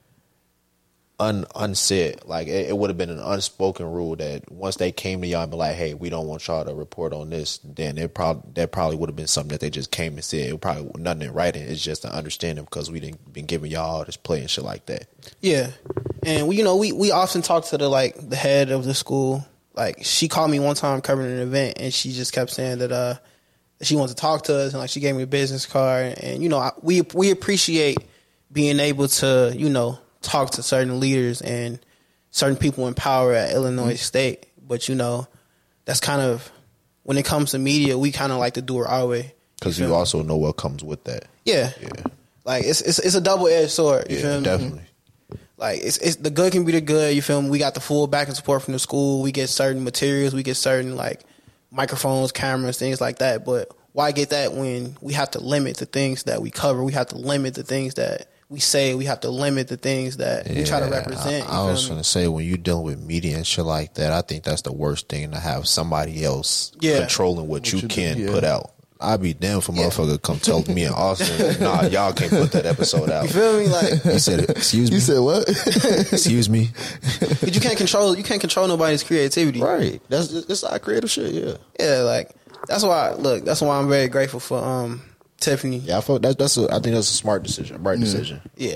A: unsaid. Like it would have been an unspoken rule that once they came to y'all and be like, hey, we don't want y'all to report on this, then that probably would have been something that they just came and said. It probably nothing in writing. It's just an understanding because we didn't been giving y'all all this play and shit like that.
B: Yeah. And we often talk to the head of the school. Like, she called me one time covering an event, and she just kept saying that she wants to talk to us, and like she gave me a business card. And you know, we appreciate being able to, you know, talk to certain leaders and certain people in power at Illinois State. But, you know, that's kind of, when it comes to media, we kind of like to do it our way.
A: Because you also know what comes with that.
B: Yeah. Like, it's a double-edged sword. You feel me?
A: Definitely.
B: Like, it's the good can be the good. You feel me? We got the full back and support from the school. We get certain materials. We get certain, like, microphones, cameras, things like that. But why get that when we have to limit the things that we cover? We have to limit the things that we say. We have to limit the things that we try to represent.
A: I was going to say, when you're dealing with media and shit like that, I think that's the worst thing, to have somebody else controlling what you can put out. I'd be damned for motherfucker come tell me in Austin, nah, y'all can't put that episode out.
B: You feel me? Like,
A: he said, excuse me.
C: You said what?
A: Excuse me.
B: But you can't control nobody's creativity.
A: Right. That's our creative shit. Yeah.
B: Yeah. Like, that's why I'm very grateful for Tiffany.
A: Yeah, I think that's a smart decision, a bright decision.
B: Yeah,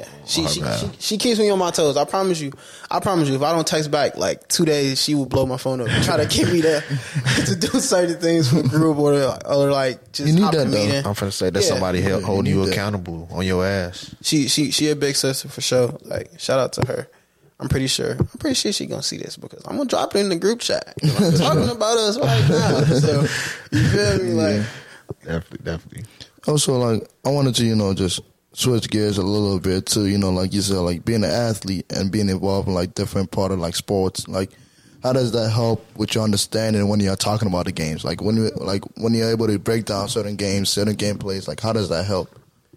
B: she keeps me on my toes. I promise you. If I don't text back like 2 days, she will blow my phone up and try to get me to do certain things for the group or like just.
C: You need that though.
A: I'm finna say that's somebody holding you accountable on your ass.
B: She a big sister for sure. Like, shout out to her. I'm pretty sure she gonna see this because I'm gonna drop it in the group chat. You know, I'm talking about us right now. So you feel me? Like,
A: definitely.
C: Also, like, I wanted to, you know, just switch gears a little bit to, you know, like you said, like being an athlete and being involved in like different part of like sports. Like, how does that help with your understanding when you're talking about the games? Like when you're able to break down certain games, certain gameplays, like how does that help?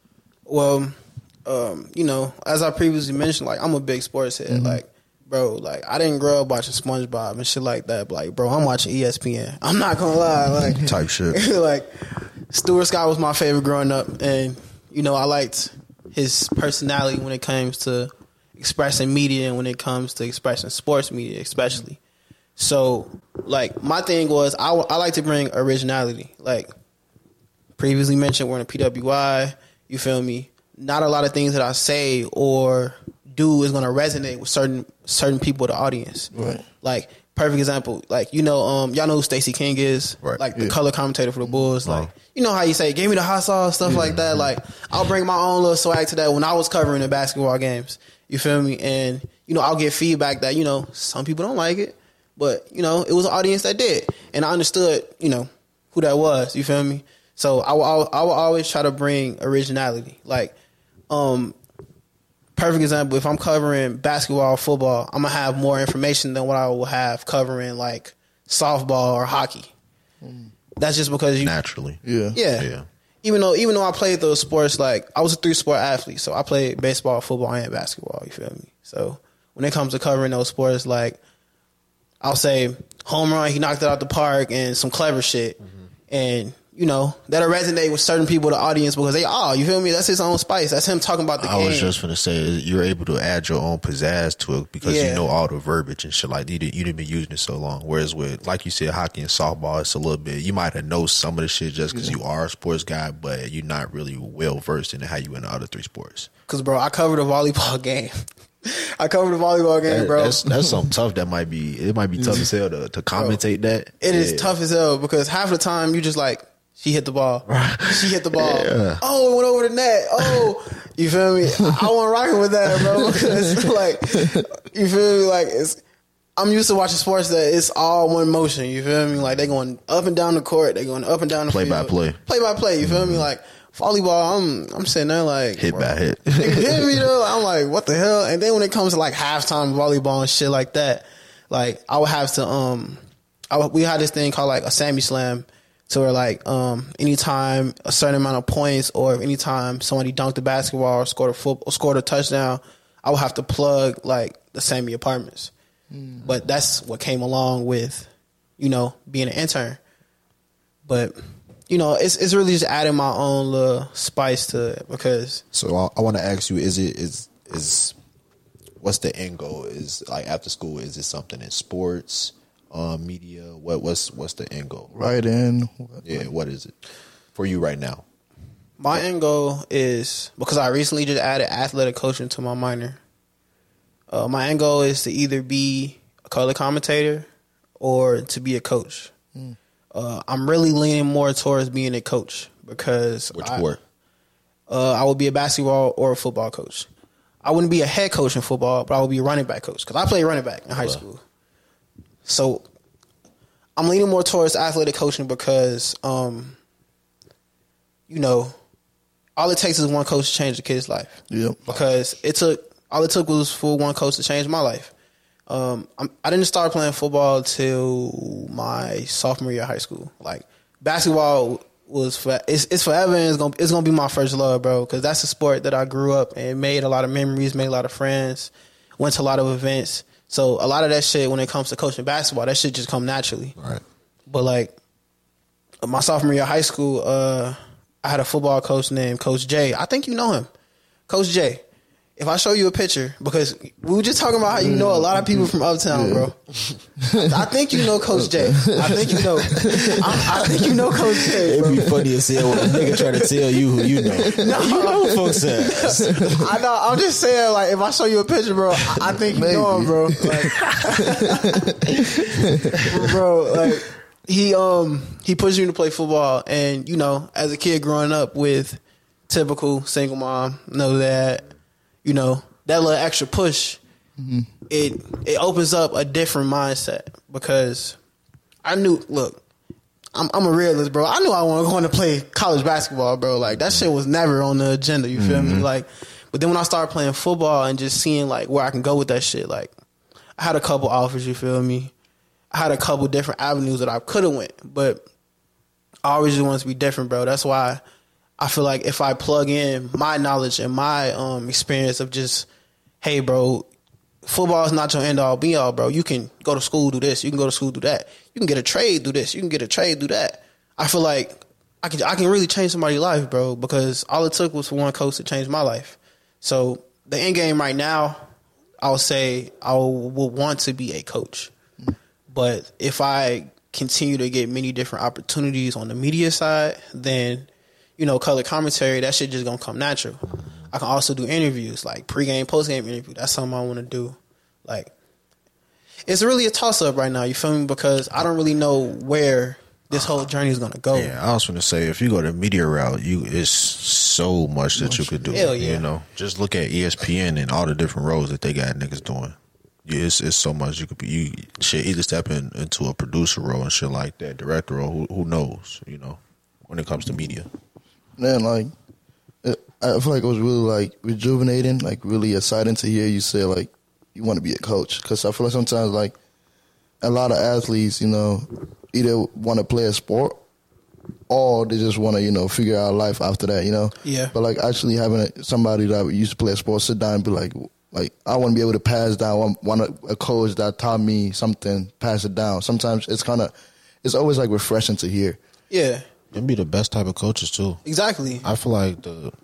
B: Well, you know, as I previously mentioned, like I'm a big sports head. Like, bro, like I didn't grow up watching SpongeBob and shit like that. But like, bro, I'm watching ESPN. I'm not gonna lie, like
A: type shit.
B: Like, Stuart Scott was my favorite growing up, and you know I liked his personality when it comes to expressing media and when it comes to expressing sports media, especially. So, like, my thing was I like to bring originality. Like previously mentioned, we're in a PWI. You feel me? Not a lot of things that I say or do is gonna resonate with certain people in the audience.
C: Right.
B: Like, perfect example, like, you know, y'all know who Stacey King is,
A: right?
B: Like the color commentator for the Bulls. Like, you know how you say, "Give me the hot sauce," stuff like that. Like, I'll bring my own little swag to that when I was covering the basketball games. You feel me? And you know, I'll get feedback that, you know, some people don't like it, but you know, it was an audience that did, and I understood, you know, who that was. You feel me? So I will always try to bring originality. Like, perfect example, if I'm covering basketball or football, I'm going to have more information than what I will have covering like softball or hockey. That's just because
A: naturally.
B: Yeah. Even though I played those sports, like I was a 3-sport athlete, so I played baseball, football, and basketball, you feel me? So when it comes to covering those sports, like I'll say home run, he knocked it out the park and some clever shit. And you know, that'll resonate with certain people in the audience because you feel me? That's his own spice. That's him talking about the game.
A: I was just going to say, you're able to add your own pizzazz to it because you know all the verbiage and shit like that. You didn't been using it so long. Whereas with, like you said, hockey and softball, it's a little bit, you might have known some of the shit just because you are a sports guy, but you're not really well versed in how you in the other 3 sports.
B: Because, bro, I covered a volleyball game. Bro.
A: That's something tough. It might be tough as hell to commentate that.
B: It is tough as hell because half the time you just like, She hit the ball. She hit the ball.
A: Yeah.
B: Oh, it went over the net. Oh, you feel me? I wasn't rocking with that, bro, because like, you feel me? Like I'm used to watching sports that it's all one motion. You feel me? Like they going up and down the court. They going up and down the
A: Play
B: field.
A: by play.
B: You feel me? Like volleyball, I'm sitting there like
A: Hit by hit.
B: You hear me though? I'm like, what the hell? And then when it comes to like halftime volleyball and shit like that, like I would have to we had this thing called like a Sammy Slam. So we're like, anytime a certain amount of points or anytime somebody dunked a basketball or scored a touchdown, I would have to plug like the Sammy Apartments. But that's what came along with, you know, being an intern. But, you know, it's really just adding my own little spice to it because.
A: So I want to ask you, is what's the end goal? Is like after school, is it something in sports? Media, what's the end goal?
C: Writing.
A: Yeah, what is it for you right now?
B: My end goal is, because I recently just added athletic coaching to my minor. My end goal is to either be a color commentator or to be a coach. I'm really leaning more towards being a coach because
A: Which sport?
B: I would be a basketball or a football coach. I wouldn't be a head coach in football, but I would be a running back coach because I played running back in high school. So I'm leaning more towards athletic coaching because, you know, all it takes is one coach to change a kid's life.
C: Yep.
B: Because all it took was for one coach to change my life. I didn't start playing football till my sophomore year of high school. Like basketball was it's forever and it's gonna be my first love, bro. Because that's a sport that I grew up and made a lot of memories, made a lot of friends, went to a lot of events. So a lot of that shit, when it comes to coaching basketball, that shit just come naturally.
A: Right.
B: But like my sophomore year of high school, I had a football coach named Coach J. I think you know him, Coach J. If I show you a picture, because we were just talking about how you know a lot of people from Uptown, bro. I think you know Coach J. I think you know. I think you know Coach J.
A: It'd be funny as hell when a nigga try to tell you who you know.
B: No,
A: you know who folks ass.
B: I know. I'm just saying, like, if I show you a picture, bro, I think you know him, bro. Like, bro, like he pushed me to play football, and you know, as a kid growing up with typical single mom, know that. You know, that little extra push, it opens up a different mindset because I knew, look, I'm a realist, bro. I knew I wanted to go on to play college basketball, bro. Like, that shit was never on the agenda, you feel me? Like, but then when I started playing football and just seeing, like, where I can go with that shit, like, I had a couple offers, you feel me? I had a couple different avenues that I could have went, but I always just wanted to be different, bro. That's why I feel like if I plug in my knowledge and my experience of just, hey, bro, football is not your end all be all, bro. You can go to school, do this. You can go to school, do that. You can get a trade, do this. You can get a trade, do that. I feel like I can really change somebody's life, bro, because all it took was for one coach to change my life. So the end game right now, I would say I will want to be a coach. But if I continue to get many different opportunities on the media side, then you know, color commentary, that shit just gonna come natural. I can also do interviews, like pregame, postgame interview. That's something I want to do. Like, it's really a toss up right now. You feel me? Because I don't really know where this whole journey is gonna go.
A: Yeah, I was gonna say if you go the media route, it's so much that you could do.
B: Hell yeah.
A: You know, just look at ESPN and all the different roles that they got niggas doing. Yeah, it's so much you could be. You should either step into a producer role and shit like that, director role. Who knows? You know, when it comes to media.
C: Man, like, I feel like it was really, like, rejuvenating, like, really exciting to hear you say, like, you want to be a coach. Because I feel like sometimes, like, a lot of athletes, you know, either want to play a sport or they just want to, you know, figure out life after that, you know?
B: Yeah.
C: But, like, actually having somebody that used to play a sport sit down and be like, I want to be able to pass down, want a coach that taught me something, pass it down. Sometimes it's always, like, refreshing to hear.
B: Yeah.
A: It'd be the best type of coaches too.
B: Exactly.
A: I feel like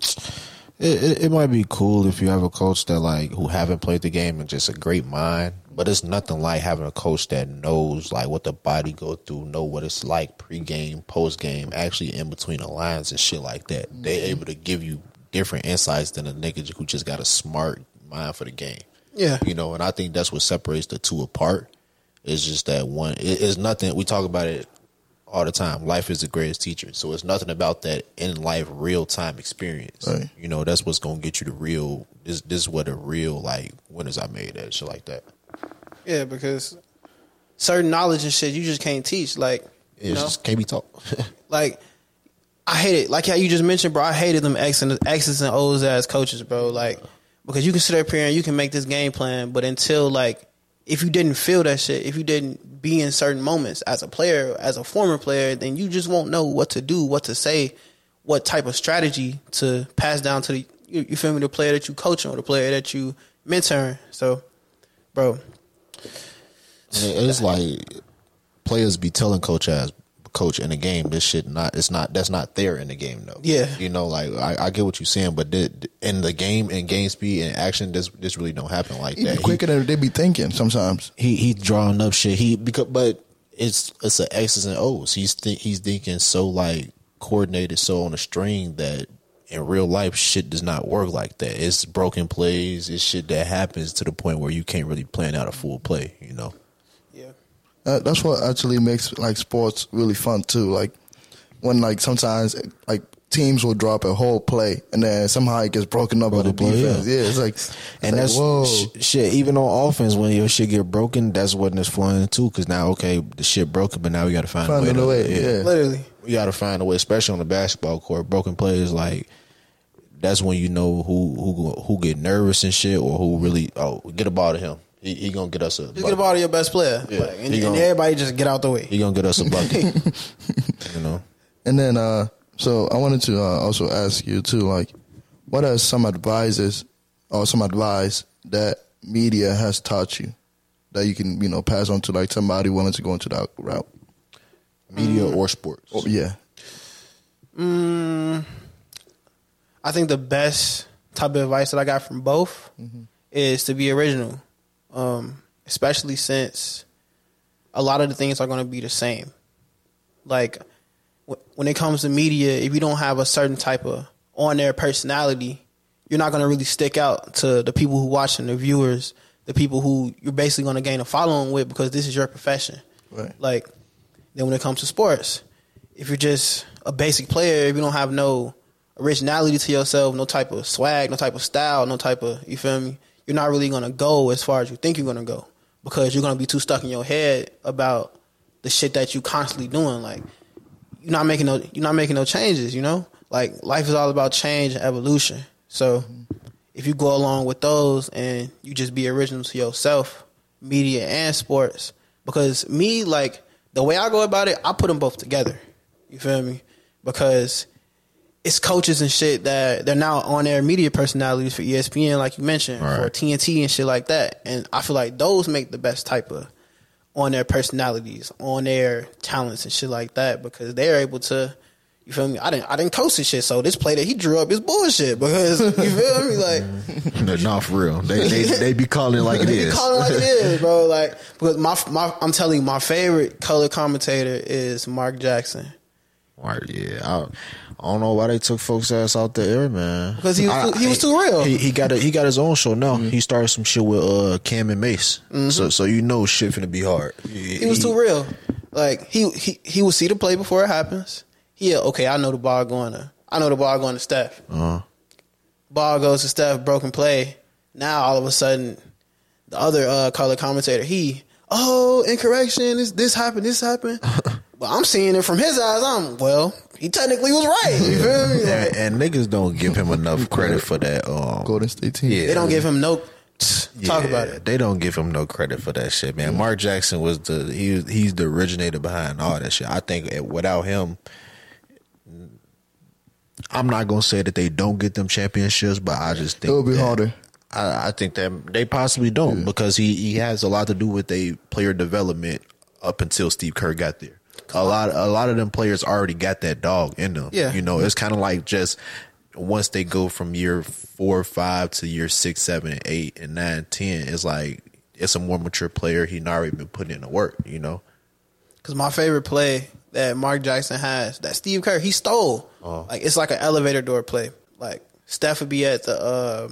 A: it might be cool if you have a coach that like who haven't played the game and just a great mind, but it's nothing like having a coach that knows like what the body go through, know what it's like pre-game, post-game, actually in between the lines and shit like that. They able to give you different insights than a nigga who just got a smart mind for the game.
B: Yeah.
A: You know, and I think that's what separates the two apart. It's just that one. It's nothing. We talk about it all the time, life is the greatest teacher. So it's nothing about that in life real time experience.
C: Right.
A: You know, that's what's gonna get you the real. This is what a real like winners I made at shit like that.
B: Yeah, because certain knowledge and shit you just can't teach. Like,
A: It just can't be taught.
B: like I hate it. Like how you just mentioned, bro. I hated them X's and O's as coaches, bro. Like because you can sit up here and you can make this game plan, but until like if you didn't feel that shit, if you didn't be in certain moments as a player, as a former player, then you just won't know what to do, what to say, what type of strategy to pass down to the you feel me, the player that you coaching or the player that you mentoring. So, bro,
A: it's like players be telling coach in the game this shit that's not there in the game though.
B: Yeah,
A: you know, like I get what you're saying, but in the game, in game speed and action, this really don't happen like that.
C: Quicker than they be thinking sometimes.
A: He drawing up shit. But it's a X's and O's. He's thinking so like coordinated, so on a string that in real life shit does not work like that. It's broken plays. It's shit that happens to the point where you can't really plan out a full play. You know.
C: That's what actually makes like sports really fun too. Like when like sometimes like teams will drop a whole play and then somehow it gets broken up by the defense. Yeah, it's like,
A: and that's
C: whoa.
A: Shit. Even on offense, when your shit get broken, that's when it's flying too. Because now, okay, the shit broken, but now we got to find a way.
C: Yeah,
B: literally,
A: we got to find a way, especially on the basketball court. Broken plays like. That's when you know who get nervous and shit, or who really get a ball to him. He gonna get us a bucket.
B: Just get a ball to your best player,
A: Yeah.
B: like, and everybody just get out the way.
A: He gonna get us a bucket. You know.
C: And then so I wanted to also ask you too, like, what are some advice that media has taught you that you can pass on to like somebody wanting to go into that route,
A: Media or sports?
C: Oh, yeah.
B: I think the best type of advice that I got from both is to be original, especially since a lot of the things are going to be the same. Like when it comes to media, if you don't have a certain type of on-air personality, you're not going to really stick out to the people who watching, the viewers, the people who you're basically going to gain a following with because this is your profession.
C: Right.
B: Like then when it comes to sports, if you're just a basic player, if you don't have no originality to yourself, no type of swag, no type of style, no type of, you feel me? You're not really going to go as far as you think you're going to go because you're going to be too stuck in your head about the shit that you constantly doing. Like you're not making no changes, you know? Like life is all about change and evolution. So if you go along with those and you just be original to yourself, media and sports, because me, like the way I go about it, I put them both together. You feel me? Because it's coaches and shit that they're now on air media personalities for ESPN, like you mentioned,
A: right,
B: for TNT and shit like that. And I feel like those make the best type of on air personalities, on air talents and shit like that because they're able to, you feel me? I didn't coach this shit, so this play that he drew up is bullshit because you feel me? Like
A: not for real. They be calling it like it is.
B: They be calling it like it is, bro. Like because I'm telling you, my favorite color commentator is Mark Jackson.
A: Right, yeah. I don't know why they took folks' ass out the air, man.
B: Because he was too real.
A: He got his own show now. He started some shit with Cam and Mace. So you know shit finna be hard.
B: He was too real. Like he would see the play before it happens. I know the ball going to Steph. Ball goes to Steph, broken play. Now all of a sudden, the other color commentator, incorrection, this happened. But I'm seeing it from his eyes. He technically was right. You feel me?
A: And niggas don't give him enough credit for that.
C: Golden State team.
B: They don't give him no. Talk about it.
A: They don't give him no credit for that shit, man. Mark Jackson was he's the originator behind all that shit. I think without him, I'm not gonna say that they don't get them championships, but I just think
C: it would be harder.
A: I think that they possibly don't because he has a lot to do with a player development up until Steve Kerr got there. A lot of them players already got that dog in them.
B: Yeah.
A: You know, it's kind of like just once they go from year 4 or 5 to year 6, 7, and 8, and 9, 10, it's like it's a more mature player. He's already been putting in the work, you know?
B: Because my favorite play that Mark Jackson has, that Steve Kerr, he stole. Like, it's like an elevator door play. Like, Steph would be at the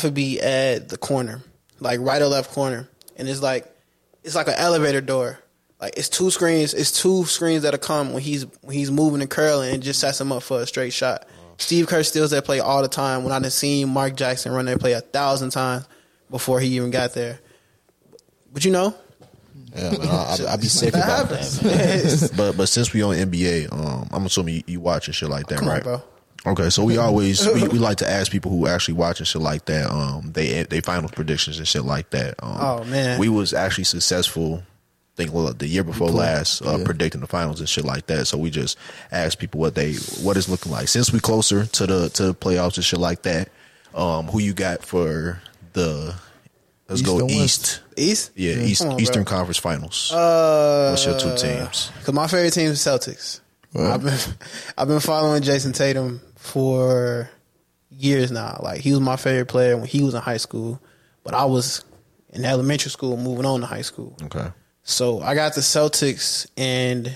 B: corner, like right or left corner. And it's like an elevator door. Like it's two screens. It's two screens that'll come when he's moving and curling and just sets him up for a straight shot. Steve Kerr steals that play all the time. When I done seen Mark Jackson run that play 1,000 times before he even got there. But you know.
A: Yeah, man, I be sick about that. Man. But since we on NBA, I'm assuming you watching shit like that,
B: Come
A: right?
B: on, bro.
A: Okay, so we always we like to ask people who actually watching shit like that. They finals predictions and shit like that.
B: Oh man,
A: we was actually successful. I think the year before last predicting the finals and shit like that. So we just ask people what it's looking like since we closer to the playoffs and shit like that. Who you got for the? Let's go East.
B: East?
A: Yeah, Eastern Conference Finals. What's your two teams?
B: Because my favorite team is Celtics. Right. I've been following Jason Tatum for years now. Like he was my favorite player when he was in high school, but I was in elementary school, moving on to high school.
A: Okay.
B: So I got the Celtics, and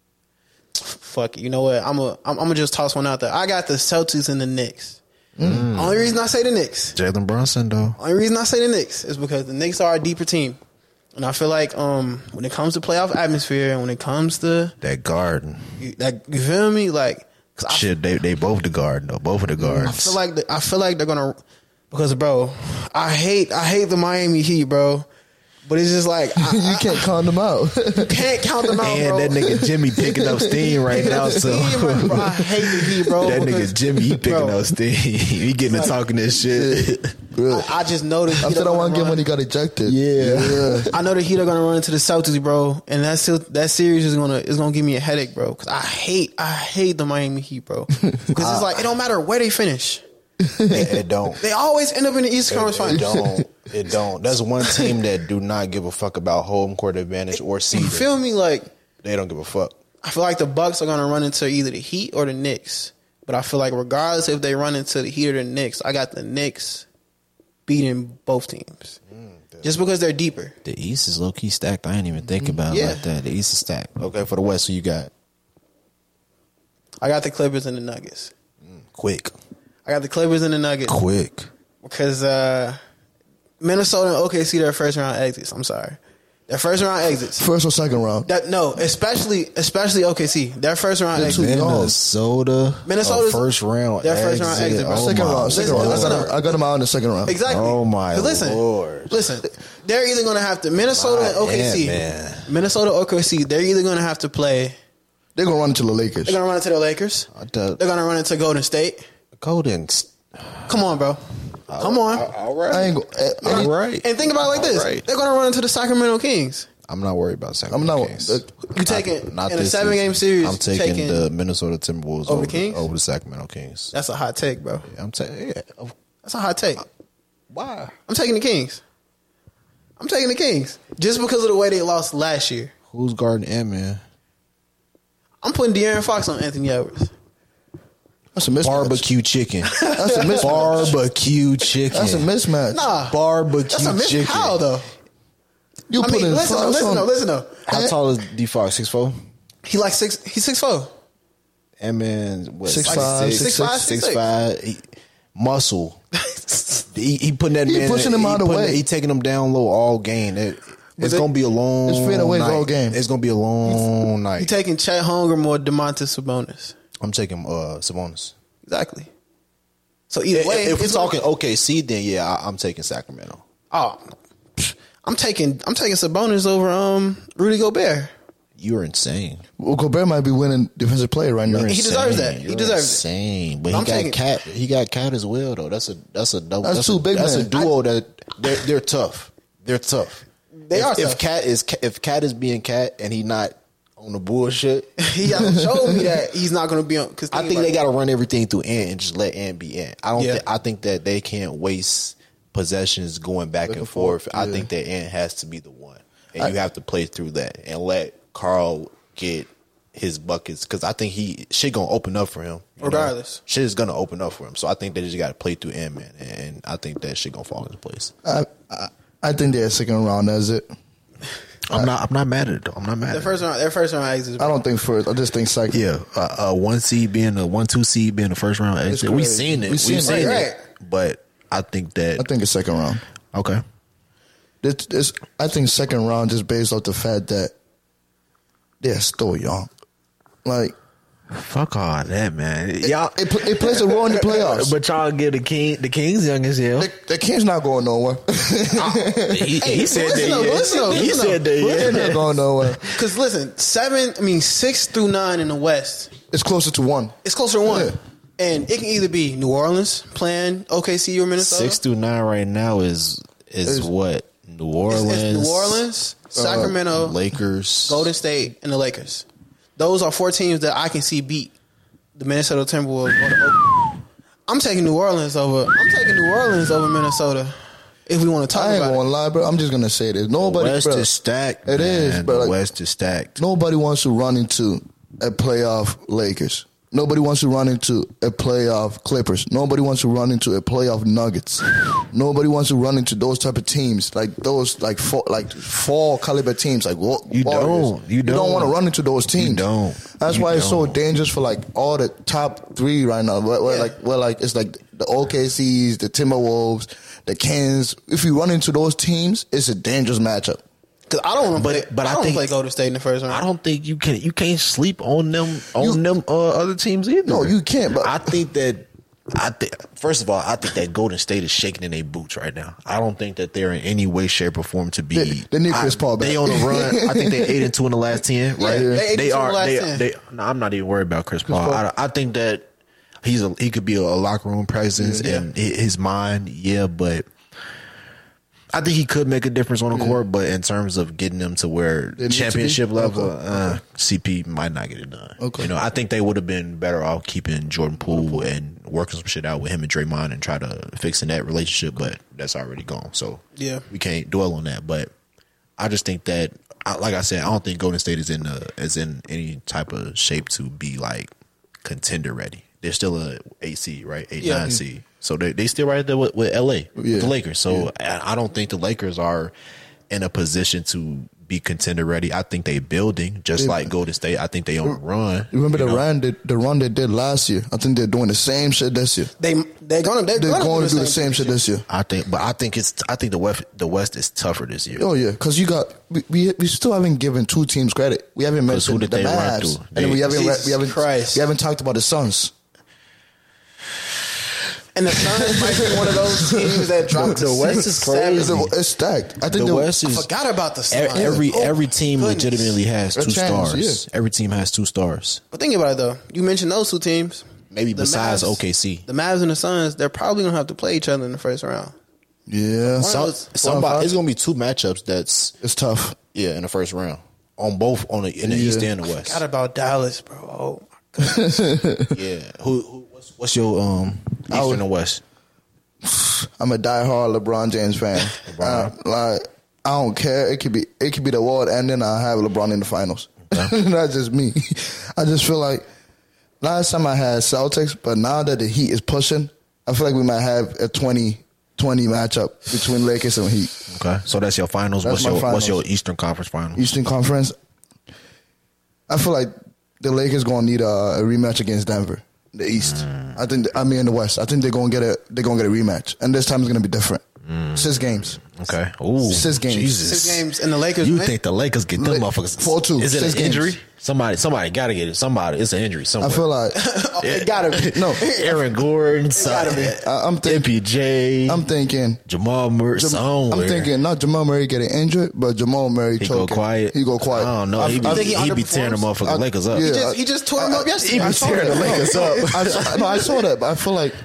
B: fuck it, you know what? I'm gonna just toss one out there. I got the Celtics and the Knicks. Only reason I say the Knicks,
A: Jalen Brunson, though.
B: Only reason I say the Knicks is because the Knicks are a deeper team, and I feel like when it comes to playoff atmosphere and when it comes to
A: that guard,
B: you feel me? Like
A: shit, they both the guard though. Both of the guards.
B: I feel like they're gonna because bro, I hate the Miami Heat, bro. But it's just like
C: you can't count them out.
B: You can't count them out,
A: and
B: bro.
A: that nigga Jimmy picking up steam right now. So
B: bro, I hate the Heat, bro.
A: That nigga Jimmy, he picking up steam. He getting to talking this shit.
B: I just noticed.
C: After that one game when he got ejected, yeah.
B: I know the Heat are gonna run into the Celtics, bro, and that series is gonna give me a headache, bro. Because I hate the Miami Heat, bro. Because it's like it don't matter where they finish.
A: It don't.
B: They always end up in the East Conference Finals.
A: It don't. That's one team that do not give a fuck about home court advantage or seeding.
B: You feel me? Like
A: they don't give a fuck.
B: I feel like the Bucks are gonna run into either the Heat or the Knicks. But I feel like regardless if they run into the Heat or the Knicks, I got the Knicks beating both teams. Just because they're deeper.
A: The East is low key stacked. I ain't even think about it like that. The East is stacked. Okay, for the West, who you got?
B: I got the Clippers and the Nuggets.
A: Quick.
B: I got the Clippers and the Nuggets.
A: Quick.
B: Because Minnesota and OKC, their first round exits. I'm sorry. Their first round exits.
C: First or second round?
B: Especially OKC. Their first round exits.
A: Minnesota's
B: first round exit.
C: Second round. I got them out in the second round.
B: Exactly.
A: Oh my
B: Lord. Listen, they're either going to have to Minnesota and OKC. Minnesota OKC, they're either going to have to play.
C: They're going to run into the Lakers.
B: They're going to run into the Lakers. They're going to run into Golden State. Come on, bro. Come on.
A: All right. All right.
B: And think about it like this. Right. They're going to run into the Sacramento Kings.
A: I'm not worried about Sacramento Kings.
B: You taking in a 7-game series?
A: I'm taking the Minnesota Timberwolves
B: over the Kings?
A: Over the Sacramento Kings.
B: That's a hot take, bro.
A: Yeah,
B: that's a hot take.
A: Why?
B: I'm taking the Kings. Just because of the way they lost last year.
A: Who's guarding Ant-Man?
B: I'm putting De'Aaron Fox on Anthony Edwards.
C: That's a mismatch.
A: Barbecue chicken.
C: That's a mismatch.
A: Barbecue chicken.
C: That's a mismatch.
B: Nah.
A: Barbecue
B: That's a
A: chicken.
B: How though? Listen though.
A: How tall is D Fox? 6'4"?
B: He's 6'4".
A: Ant-Man, what?
C: 6'5".
A: 6'5". Muscle. he putting that man.
C: Pushing him out of the way.
A: He taking him down low all game. It's gonna be a long.
C: It's fade away all game.
A: It's gonna be a long night.
B: You taking Chet Holmgren or Domantas Sabonis?
A: I'm taking Sabonis.
B: Exactly. So either way,
A: if we're talking OKC, then yeah, I'm taking Sacramento.
B: Oh, I'm taking Sabonis over Rudy Gobert.
A: You're insane.
C: Well, Gobert might be winning defensive player right now.
B: He deserves that.
A: He deserves insane. But he got Cat as well though. That's a double.
C: That's two big men.
A: That's a duo that they're tough. They're tough.
B: They are tough.
A: If Cat is being Cat and he not on the bullshit,
B: he hasn't showed me that he's not going to be on. Cause
A: I think they got to run everything through Ant and just let Ant be Ant. I think that they can't waste possessions going back and forth. I think that Ant has to be the one, and you have to play through that and let Carl get his buckets because I think shit gonna open up for him
B: regardless.
A: Shit is gonna open up for him, so I think they just got to play through Ant Man, and I think that shit gonna fall into place.
C: I think they're second round. That's it.
A: I'm not mad at it though. I'm not mad.
B: Their first round exit.
C: I don't think first. I just think second.
A: Yeah, 1 seed being the 1-2 seed being the first round exit. We've seen it. We've seen it. But I think
C: it's second round.
A: Okay.
C: I think second round just based off the fact that they're still young. Like,
A: fuck all that, man. Y'all,
C: it plays a role in the playoffs.
A: But y'all give the Kings young as hell.
C: The Kings not going nowhere.
A: He said that. He said
C: They're not going nowhere.
B: Because listen, 6 through 9 in the West.
C: It's closer to 1.
B: It's closer to 1.
C: Yeah.
B: And it can either be New Orleans playing OKC or Minnesota.
A: 6 through 9 right now is what? New Orleans.
B: It's New Orleans, Sacramento,
A: Lakers,
B: Golden State, and the Lakers. Those are 4 teams that I can see beat the Minnesota Timberwolves. I'm taking New Orleans over Minnesota. If we want to talk about it.
C: I ain't gonna lie, bro. I'm just gonna say this. Nobody,
A: the West
C: bro,
A: is stacked.
C: It is, bro.
A: The West is stacked.
C: Nobody wants to run into a playoff Lakers. Nobody wants to run into a playoff Clippers. Nobody wants to run into a playoff Nuggets. Nobody wants to run into those type of teams, like those like four caliber teams. Like
A: you
C: Warriors.
A: don't. You
C: don't want to run into those teams.
A: You don't.
C: That's why it's so dangerous for like all the top 3 right now. Where it's like the OKCs, the Timberwolves, the Kings. If you run into those teams, it's a dangerous matchup.
B: Because I don't want to play. I think play Golden State in the first round.
A: I don't think you can. You can't sleep on them other teams either.
C: No, you can't. But
A: I think first of all, I think that Golden State is shaking in their boots right now. I don't think that they're in any way, shape, or form to be.
C: They need Chris Paul back.
A: They on a run. I think they're 8-2 in the last 10. Right?
B: Yeah,
A: they are.
B: No,
A: I'm not even worried about Chris Paul. I think that he could be a locker room presence and his mind. Yeah, but. I think he could make a difference on the court, but in terms of getting them to where championship level, CP might not get it done. Okay. I think they would have been better off keeping Jordan Poole and working some shit out with him and Draymond and try to fixing that relationship, but that's already gone. So we can't dwell on that. But I just think that, like I said, I don't think Golden State is in any type of shape to be like contender ready. They're still a 8 seed, right? 8-9 seed. So they still right there with LA, with the Lakers. So I don't think the Lakers are in a position to be contender ready. I think they building just like Golden State. I think they on a run.
C: Remember the run they did last year? I think they're doing the same shit this year.
B: They're going to do the same shit this year.
A: I think the West is tougher this year.
C: Oh yeah, because we still haven't given 2 teams credit. We haven't mentioned the Mavs, and we haven't talked about the Suns.
B: And the Suns might be one of those teams that dropped
A: the West is crazy.
C: It's stacked. I think
A: the West is.
B: I forgot about the Suns.
A: Every team legitimately has 2 stars.
C: Yeah.
A: Every team has 2 stars.
B: But think about it though. You mentioned those 2 teams.
A: Maybe besides OKC,
B: the Mavs and the Suns, they're probably gonna have to play each other in the first round.
C: Yeah,
A: somebody. It's gonna be 2 matchups.
C: It's tough.
A: Yeah, in the first round, in the East and the West.
B: I forgot about Dallas, bro. Oh my goodness.
A: Yeah. What's your East and West?
C: I'm a diehard LeBron James fan. I don't care. It could be the world ending. I have LeBron in the finals. Okay. That's just me. I just feel like last time I had Celtics, but now that the Heat is pushing, I feel like we might have a 20-20 matchup between Lakers and Heat.
A: Okay, so that's your finals. What's your Eastern Conference finals?
C: Eastern Conference. I feel like the Lakers gonna need a rematch against Denver. The East. In the West. I think they're gonna get a rematch, and this time it's gonna be different. 6 games.
A: Okay. Ooh,
C: 6 games.
A: Jesus.
B: 6 games, and the Lakers.
A: You think the Lakers get them motherfuckers?
C: 4-2.
A: Is it
C: 6
A: an injury?
C: games.
A: Somebody got to get it. It's an injury somewhere.
C: I feel like
B: it gotta be.
C: No,
A: Aaron Gordon.
C: I'm thinking
A: MPJ.
C: I'm thinking
A: Jamal Murray.
C: I'm thinking not Jamal Murray getting injured, but Jamal Murray choking.
A: He go quiet.
C: I
A: don't know. He be tearing the motherfucking Lakers up.
C: Yeah,
B: he just tore him up yesterday.
A: He be tearing the Lakers up.
C: I saw that, but I feel like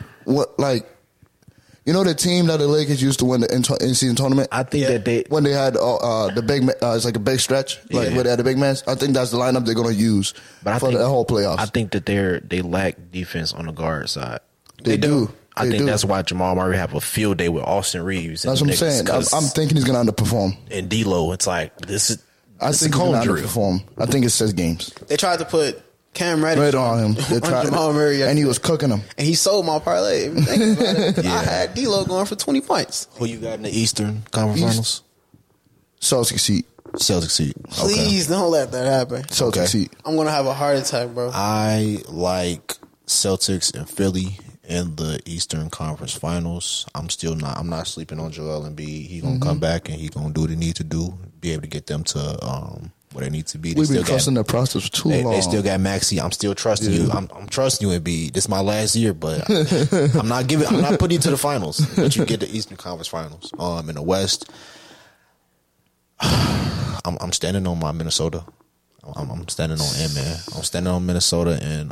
C: the team that the Lakers used to win the in-season tournament.
A: I think that
C: when they had the big, it's like a big stretch, where they had the big man. I think that's the lineup they're going to use for the whole playoffs.
A: I think that they lack defense on the guard side.
C: They do.
A: I think that's why Jamal Murray have a field day with Austin Reeves.
C: That's what I'm saying. I'm thinking he's going to underperform.
A: And D'Lo, it's like this is.
C: I think he's going to underperform. I think it's 6 games.
B: They tried to put Cam Reddish
C: on him.
B: On Jamal Murray,
C: and he was cooking him.
B: And he sold my parlay. I had D'Lo going for 20 points.
A: Who you got in the Eastern Conference Finals?
C: Celtics seat.
B: Please don't let that happen.
C: Celtics seat.
B: I'm gonna have a heart attack, bro.
A: I like Celtics and Philly in the Eastern Conference Finals. I'm not sleeping on Joel Embiid. He gonna come back and he gonna do what he need to do. Be able to get them to where they need to be.
C: We've been trusting the process for too long.
A: They still got Maxey. I'm still trusting you. I'm trusting you, Embiid. This is my last year, but I'm not putting you to the finals. But you get the Eastern Conference Finals. In the West, I'm standing on my Minnesota. I'm standing on man. I'm standing on Minnesota and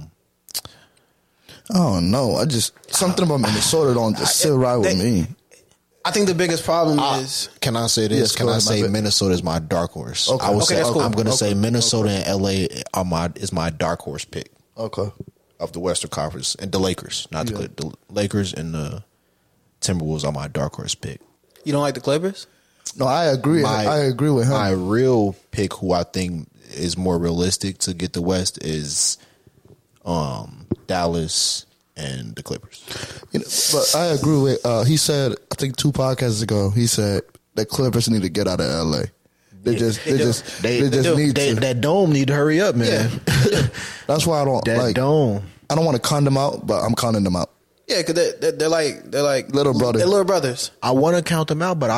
C: Oh no! Something about Minnesota don't just sit right with me.
B: I think the biggest problem is.
A: Can I say this?
C: Yes,
A: can I say Minnesota is my dark horse?
C: Okay.
A: I will say
B: that's cool.
A: I'm going to say Minnesota and LA is my dark horse pick
C: Okay.
A: of the Western Conference, and the Lakers, not the Lakers and the Timberwolves are my dark horse pick.
B: You don't like the Clippers?
C: No, I agree. I agree with him.
A: My real pick, who I think is more realistic to get the West, is Dallas and the Clippers.
C: But I agree with. He said, I think 2 podcasts ago, he said the Clippers need to get out of LA. They just need to.
A: That dome need to hurry up, man.
C: Yeah. That's why I don't
A: that dome.
C: I don't want to con them out, but I'm conning them out.
B: Yeah, because they're like
C: little brothers.
B: They're little brothers.
A: I want to count them out, but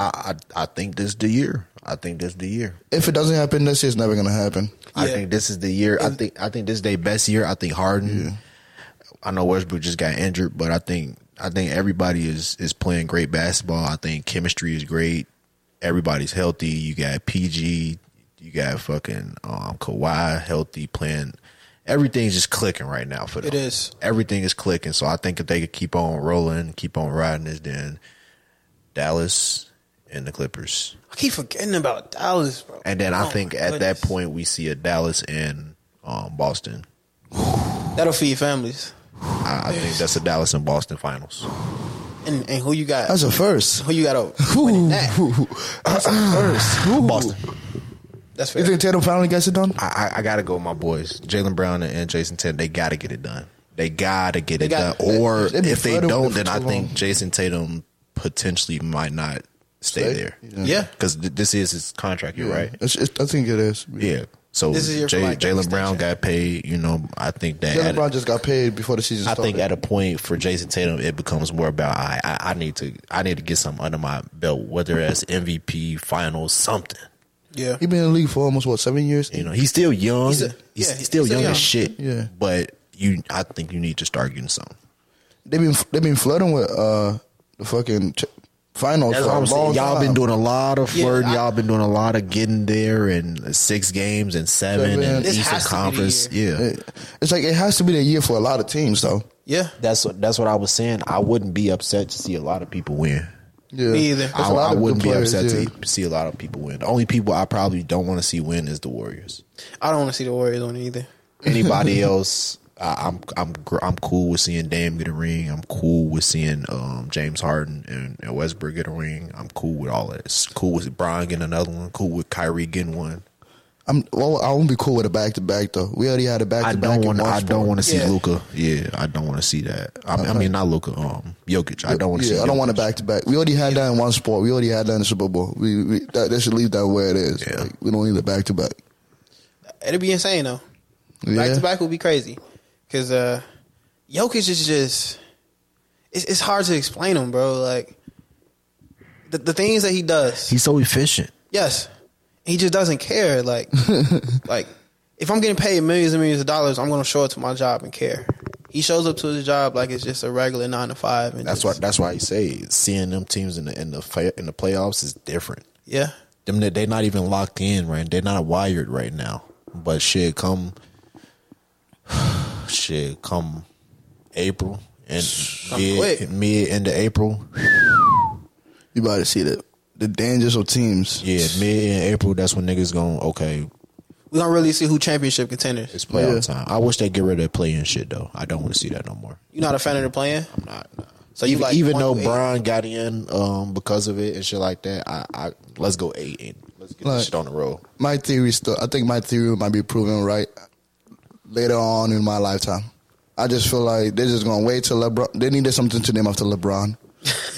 A: I think this is the year. I think this is the year.
C: If it doesn't happen this year, it's never going to happen.
A: I think this is the year. I think this is their best year. I think Harden. Yeah. I know Westbrook just got injured, but I think everybody is playing great basketball. I think chemistry is great. Everybody's healthy. You got PG. You got fucking Kawhi healthy playing. Everything's just clicking right now for them.
B: It is.
A: Everything is clicking. So I think if they could keep on rolling, keep on riding this, then Dallas and the Clippers.
B: I keep forgetting about Dallas, bro.
A: And then I think at that point we see a Dallas and Boston.
B: That'll feed families.
A: I think that's a Dallas and Boston finals.
B: And who you got?
C: That's a first.
B: Who you got winning that?
C: That's a first.
A: Boston.
B: That's fair.
C: You think Tatum finally gets it done?
A: I got to go with my boys. Jaylen Brown and Jason Tatum, they got to get it done. They got to get it done. Or if they don't, then I think Jason Tatum potentially might not stay there.
B: Yeah.
A: Because this is his contract year, right?
C: I think it is.
A: Yeah. So Jaylen Brown got paid. I think that
C: Jaylen Brown just got paid before the season started.
A: I think at a point for Jason Tatum, it becomes more about I need to get something under my belt, whether it's MVP, finals, something.
B: Yeah,
C: he been in the league for almost 7 years.
A: He's still young. He's still young as shit.
C: Yeah,
A: but I think you need to start getting something.
C: They've been flirting with the fucking finals.
A: That's
C: for
A: what
C: a long
A: Y'all
C: time.
A: been doing a lot of flirting. Y'all been doing a lot of getting there in 6 games and 7 and Eastern Conference. Yeah,
C: it's like it has to be the year for a lot of teams, though.
B: Yeah,
A: that's what I was saying. I wouldn't be upset to see a lot of people win.
C: Yeah.
B: Me either.
A: I wouldn't be upset to see a lot of people win. The only people I probably don't want to see win is the Warriors.
B: I don't want to see the Warriors on either.
A: Anybody else, I'm cool with seeing Dame get a ring. I'm cool with seeing James Harden and Westbrook get a ring. I'm cool with all that. It's cool with Bron getting another one. Cool with Kyrie getting one.
C: I won't be cool with a back-to-back, though. We already had a back-to-back.
A: I don't want to see Luka. Yeah, I don't want to see that. I mean, not Luka. Jokic. I don't want to see.
C: I don't want a back-to-back. We already had that in one sport. We already had that in the Super Bowl. They should leave that where it is.
A: Yeah.
C: Like, we don't need a back-to-back.
B: It'd be insane though.
C: Yeah.
B: Back-to-back would be crazy because Jokic is just. It's hard to explain him, bro. Like the things that he does.
A: He's so efficient.
B: Yes. He just doesn't care. Like if I'm getting paid millions and millions of dollars, I'm going to show up to my job and care. He shows up to his job like it's just a regular 9 to 5. And
A: that's why I say seeing them teams in the playoffs is different.
B: Yeah,
A: they're not even locked in, right? They're not wired right now. But come April and mid into April,
C: you about to see the dangers of teams.
A: Yeah, mid in April, that's when niggas going,
B: we don't really see who championship contenders.
A: It's playoff time. I wish they get rid of that play-in shit, though. I don't want to see that no more.
B: You're not a fan of the play-in?
A: I'm not. No.
B: So
A: even though Bron got in because of it and shit like that, I let's go 8 and let's get this shit on the road.
C: I think my theory might be proven right later on in my lifetime. I just feel like they're just gonna wait till LeBron. They needed something to name after LeBron.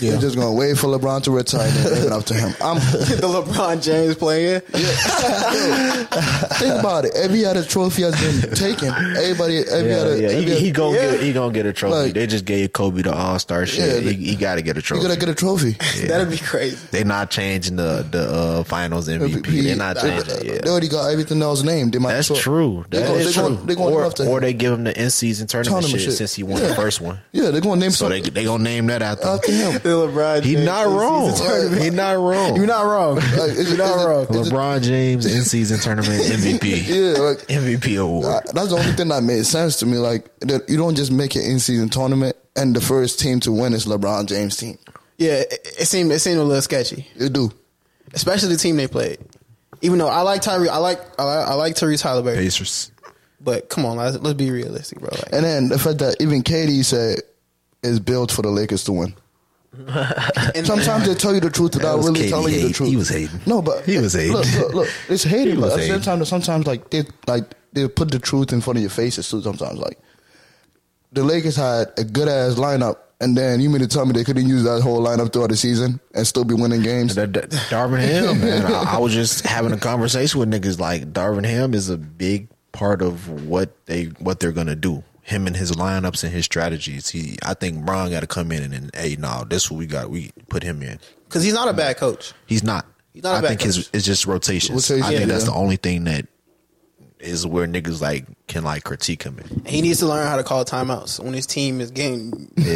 C: They're just gonna wait for LeBron to retire and then give it up to him.
B: The LeBron James playing.
C: Think about it. Every other trophy has been taken.
A: He gonna get a trophy.
C: Like,
A: they just gave Kobe the All-Star shit.
C: Yeah,
A: he got to get a trophy.
C: You gotta get a trophy.
A: Yeah.
B: That'd be crazy.
A: They not changing the Finals MVP. They're not changing.
C: They already got everything else named.
A: That's true. That's true. Or they give him the in-season tournament shit since he won the first one.
C: Yeah, they're gonna name.
A: So they gonna name that after
C: him.
A: He not wrong. He not wrong.
B: You're not wrong. You're not wrong.
A: LeBron James in-season tournament MVP.
C: Yeah, like,
A: MVP award.
C: That's the only thing that made sense to me. Like, you don't just make an in-season tournament and the first team to win is LeBron James' team.
B: Yeah, it seemed a little sketchy.
C: It do,
B: especially the team they played. Even though I like Tyrese Haliburton,
A: Pacers.
B: But come on, let's be realistic, bro. Like,
C: and then the fact that even KD said is built for the Lakers to win. And sometimes they tell you the truth without really telling you the truth.
A: He was hating.
C: No, but
A: he was hating.
C: Look, it's hating. But at the same time, sometimes they put the truth in front of your faces too. Sometimes like the Lakers had a good ass lineup, and then you mean to tell me they couldn't use that whole lineup throughout the season and still be winning games?
A: Darvin Ham, man. I was just having a conversation with niggas like Darvin Ham is a big part of what they're gonna do. Him and his lineups and his strategies. I think Bron got to come in and hey, no, this is what we got. We put him in
B: because he's not a bad coach.
A: He's not. I think it's just rotations. I think that's the only thing that is where niggas like can like critique him.
B: He needs to learn how to call timeouts when his team is getting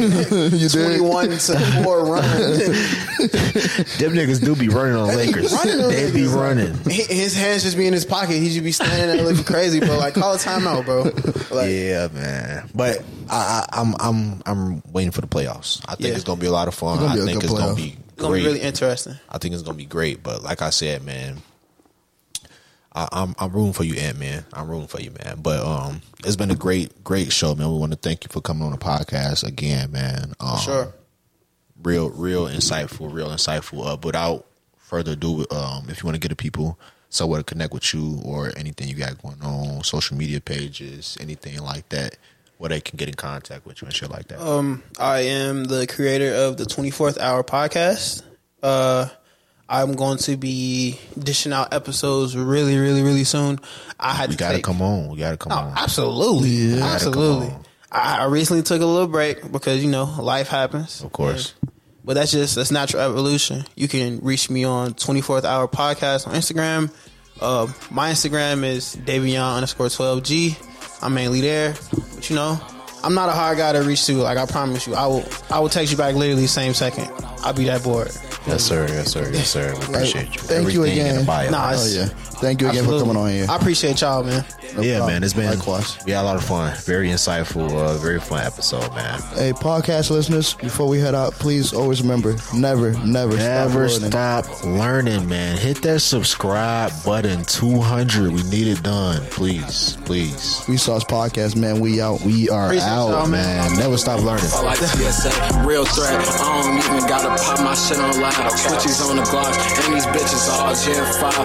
B: 21-4 run.
A: Them niggas do be running on Lakers. They be running.
B: His hands just be in his pocket. He should be standing there looking crazy, bro. Like, call a timeout, bro. Like,
A: yeah, man. But I'm waiting for the playoffs. I think it's gonna be a lot of fun. I think it's gonna be great.
B: It's gonna be really interesting.
A: I think it's gonna be great. But like I said, man, I'm rooting for you, Ant-Man. I'm rooting for you, man. But it's been a great show, man. We want to thank you for coming on the podcast again, man.
B: Sure.
A: Real insightful. Without further ado, if you want to get the people somewhere to connect with you or anything you got going on, social media pages, anything like that, where they can get in contact with you and shit like that.
B: I am the creator of the 24th Hour podcast. I'm going to be dishing out episodes really, really, really soon. We
A: gotta come on.
B: Absolutely. Yeah. Absolutely. I recently took a little break because, life happens.
A: Of course.
B: But that's natural evolution. You can reach me on 24th Hour Podcast on Instagram. My Instagram is Davion_12G. I'm mainly there. But, I'm not a hard guy to reach to. Like, I promise you. I will text you back literally the same second. I'll be that bored.
A: Yes, sir. We appreciate you.
C: Thank you again. Thank you again for coming on here.
B: I appreciate y'all, man.
A: No problem. Man, it's been
C: likewise.
A: We had a lot of fun. Very insightful, very fun episode, man.
C: Hey, podcast listeners, before we head out, please always remember, never
A: stop learning, man. Hit that subscribe button. 200. We need it done. Please.
C: Resource Podcast, man. We out.
A: We are out, man. Never stop learning.
D: Like TSA, real threat. I don't even gotta pop my shit on loud. Switches on the blocks, and these bitches all Gen 5.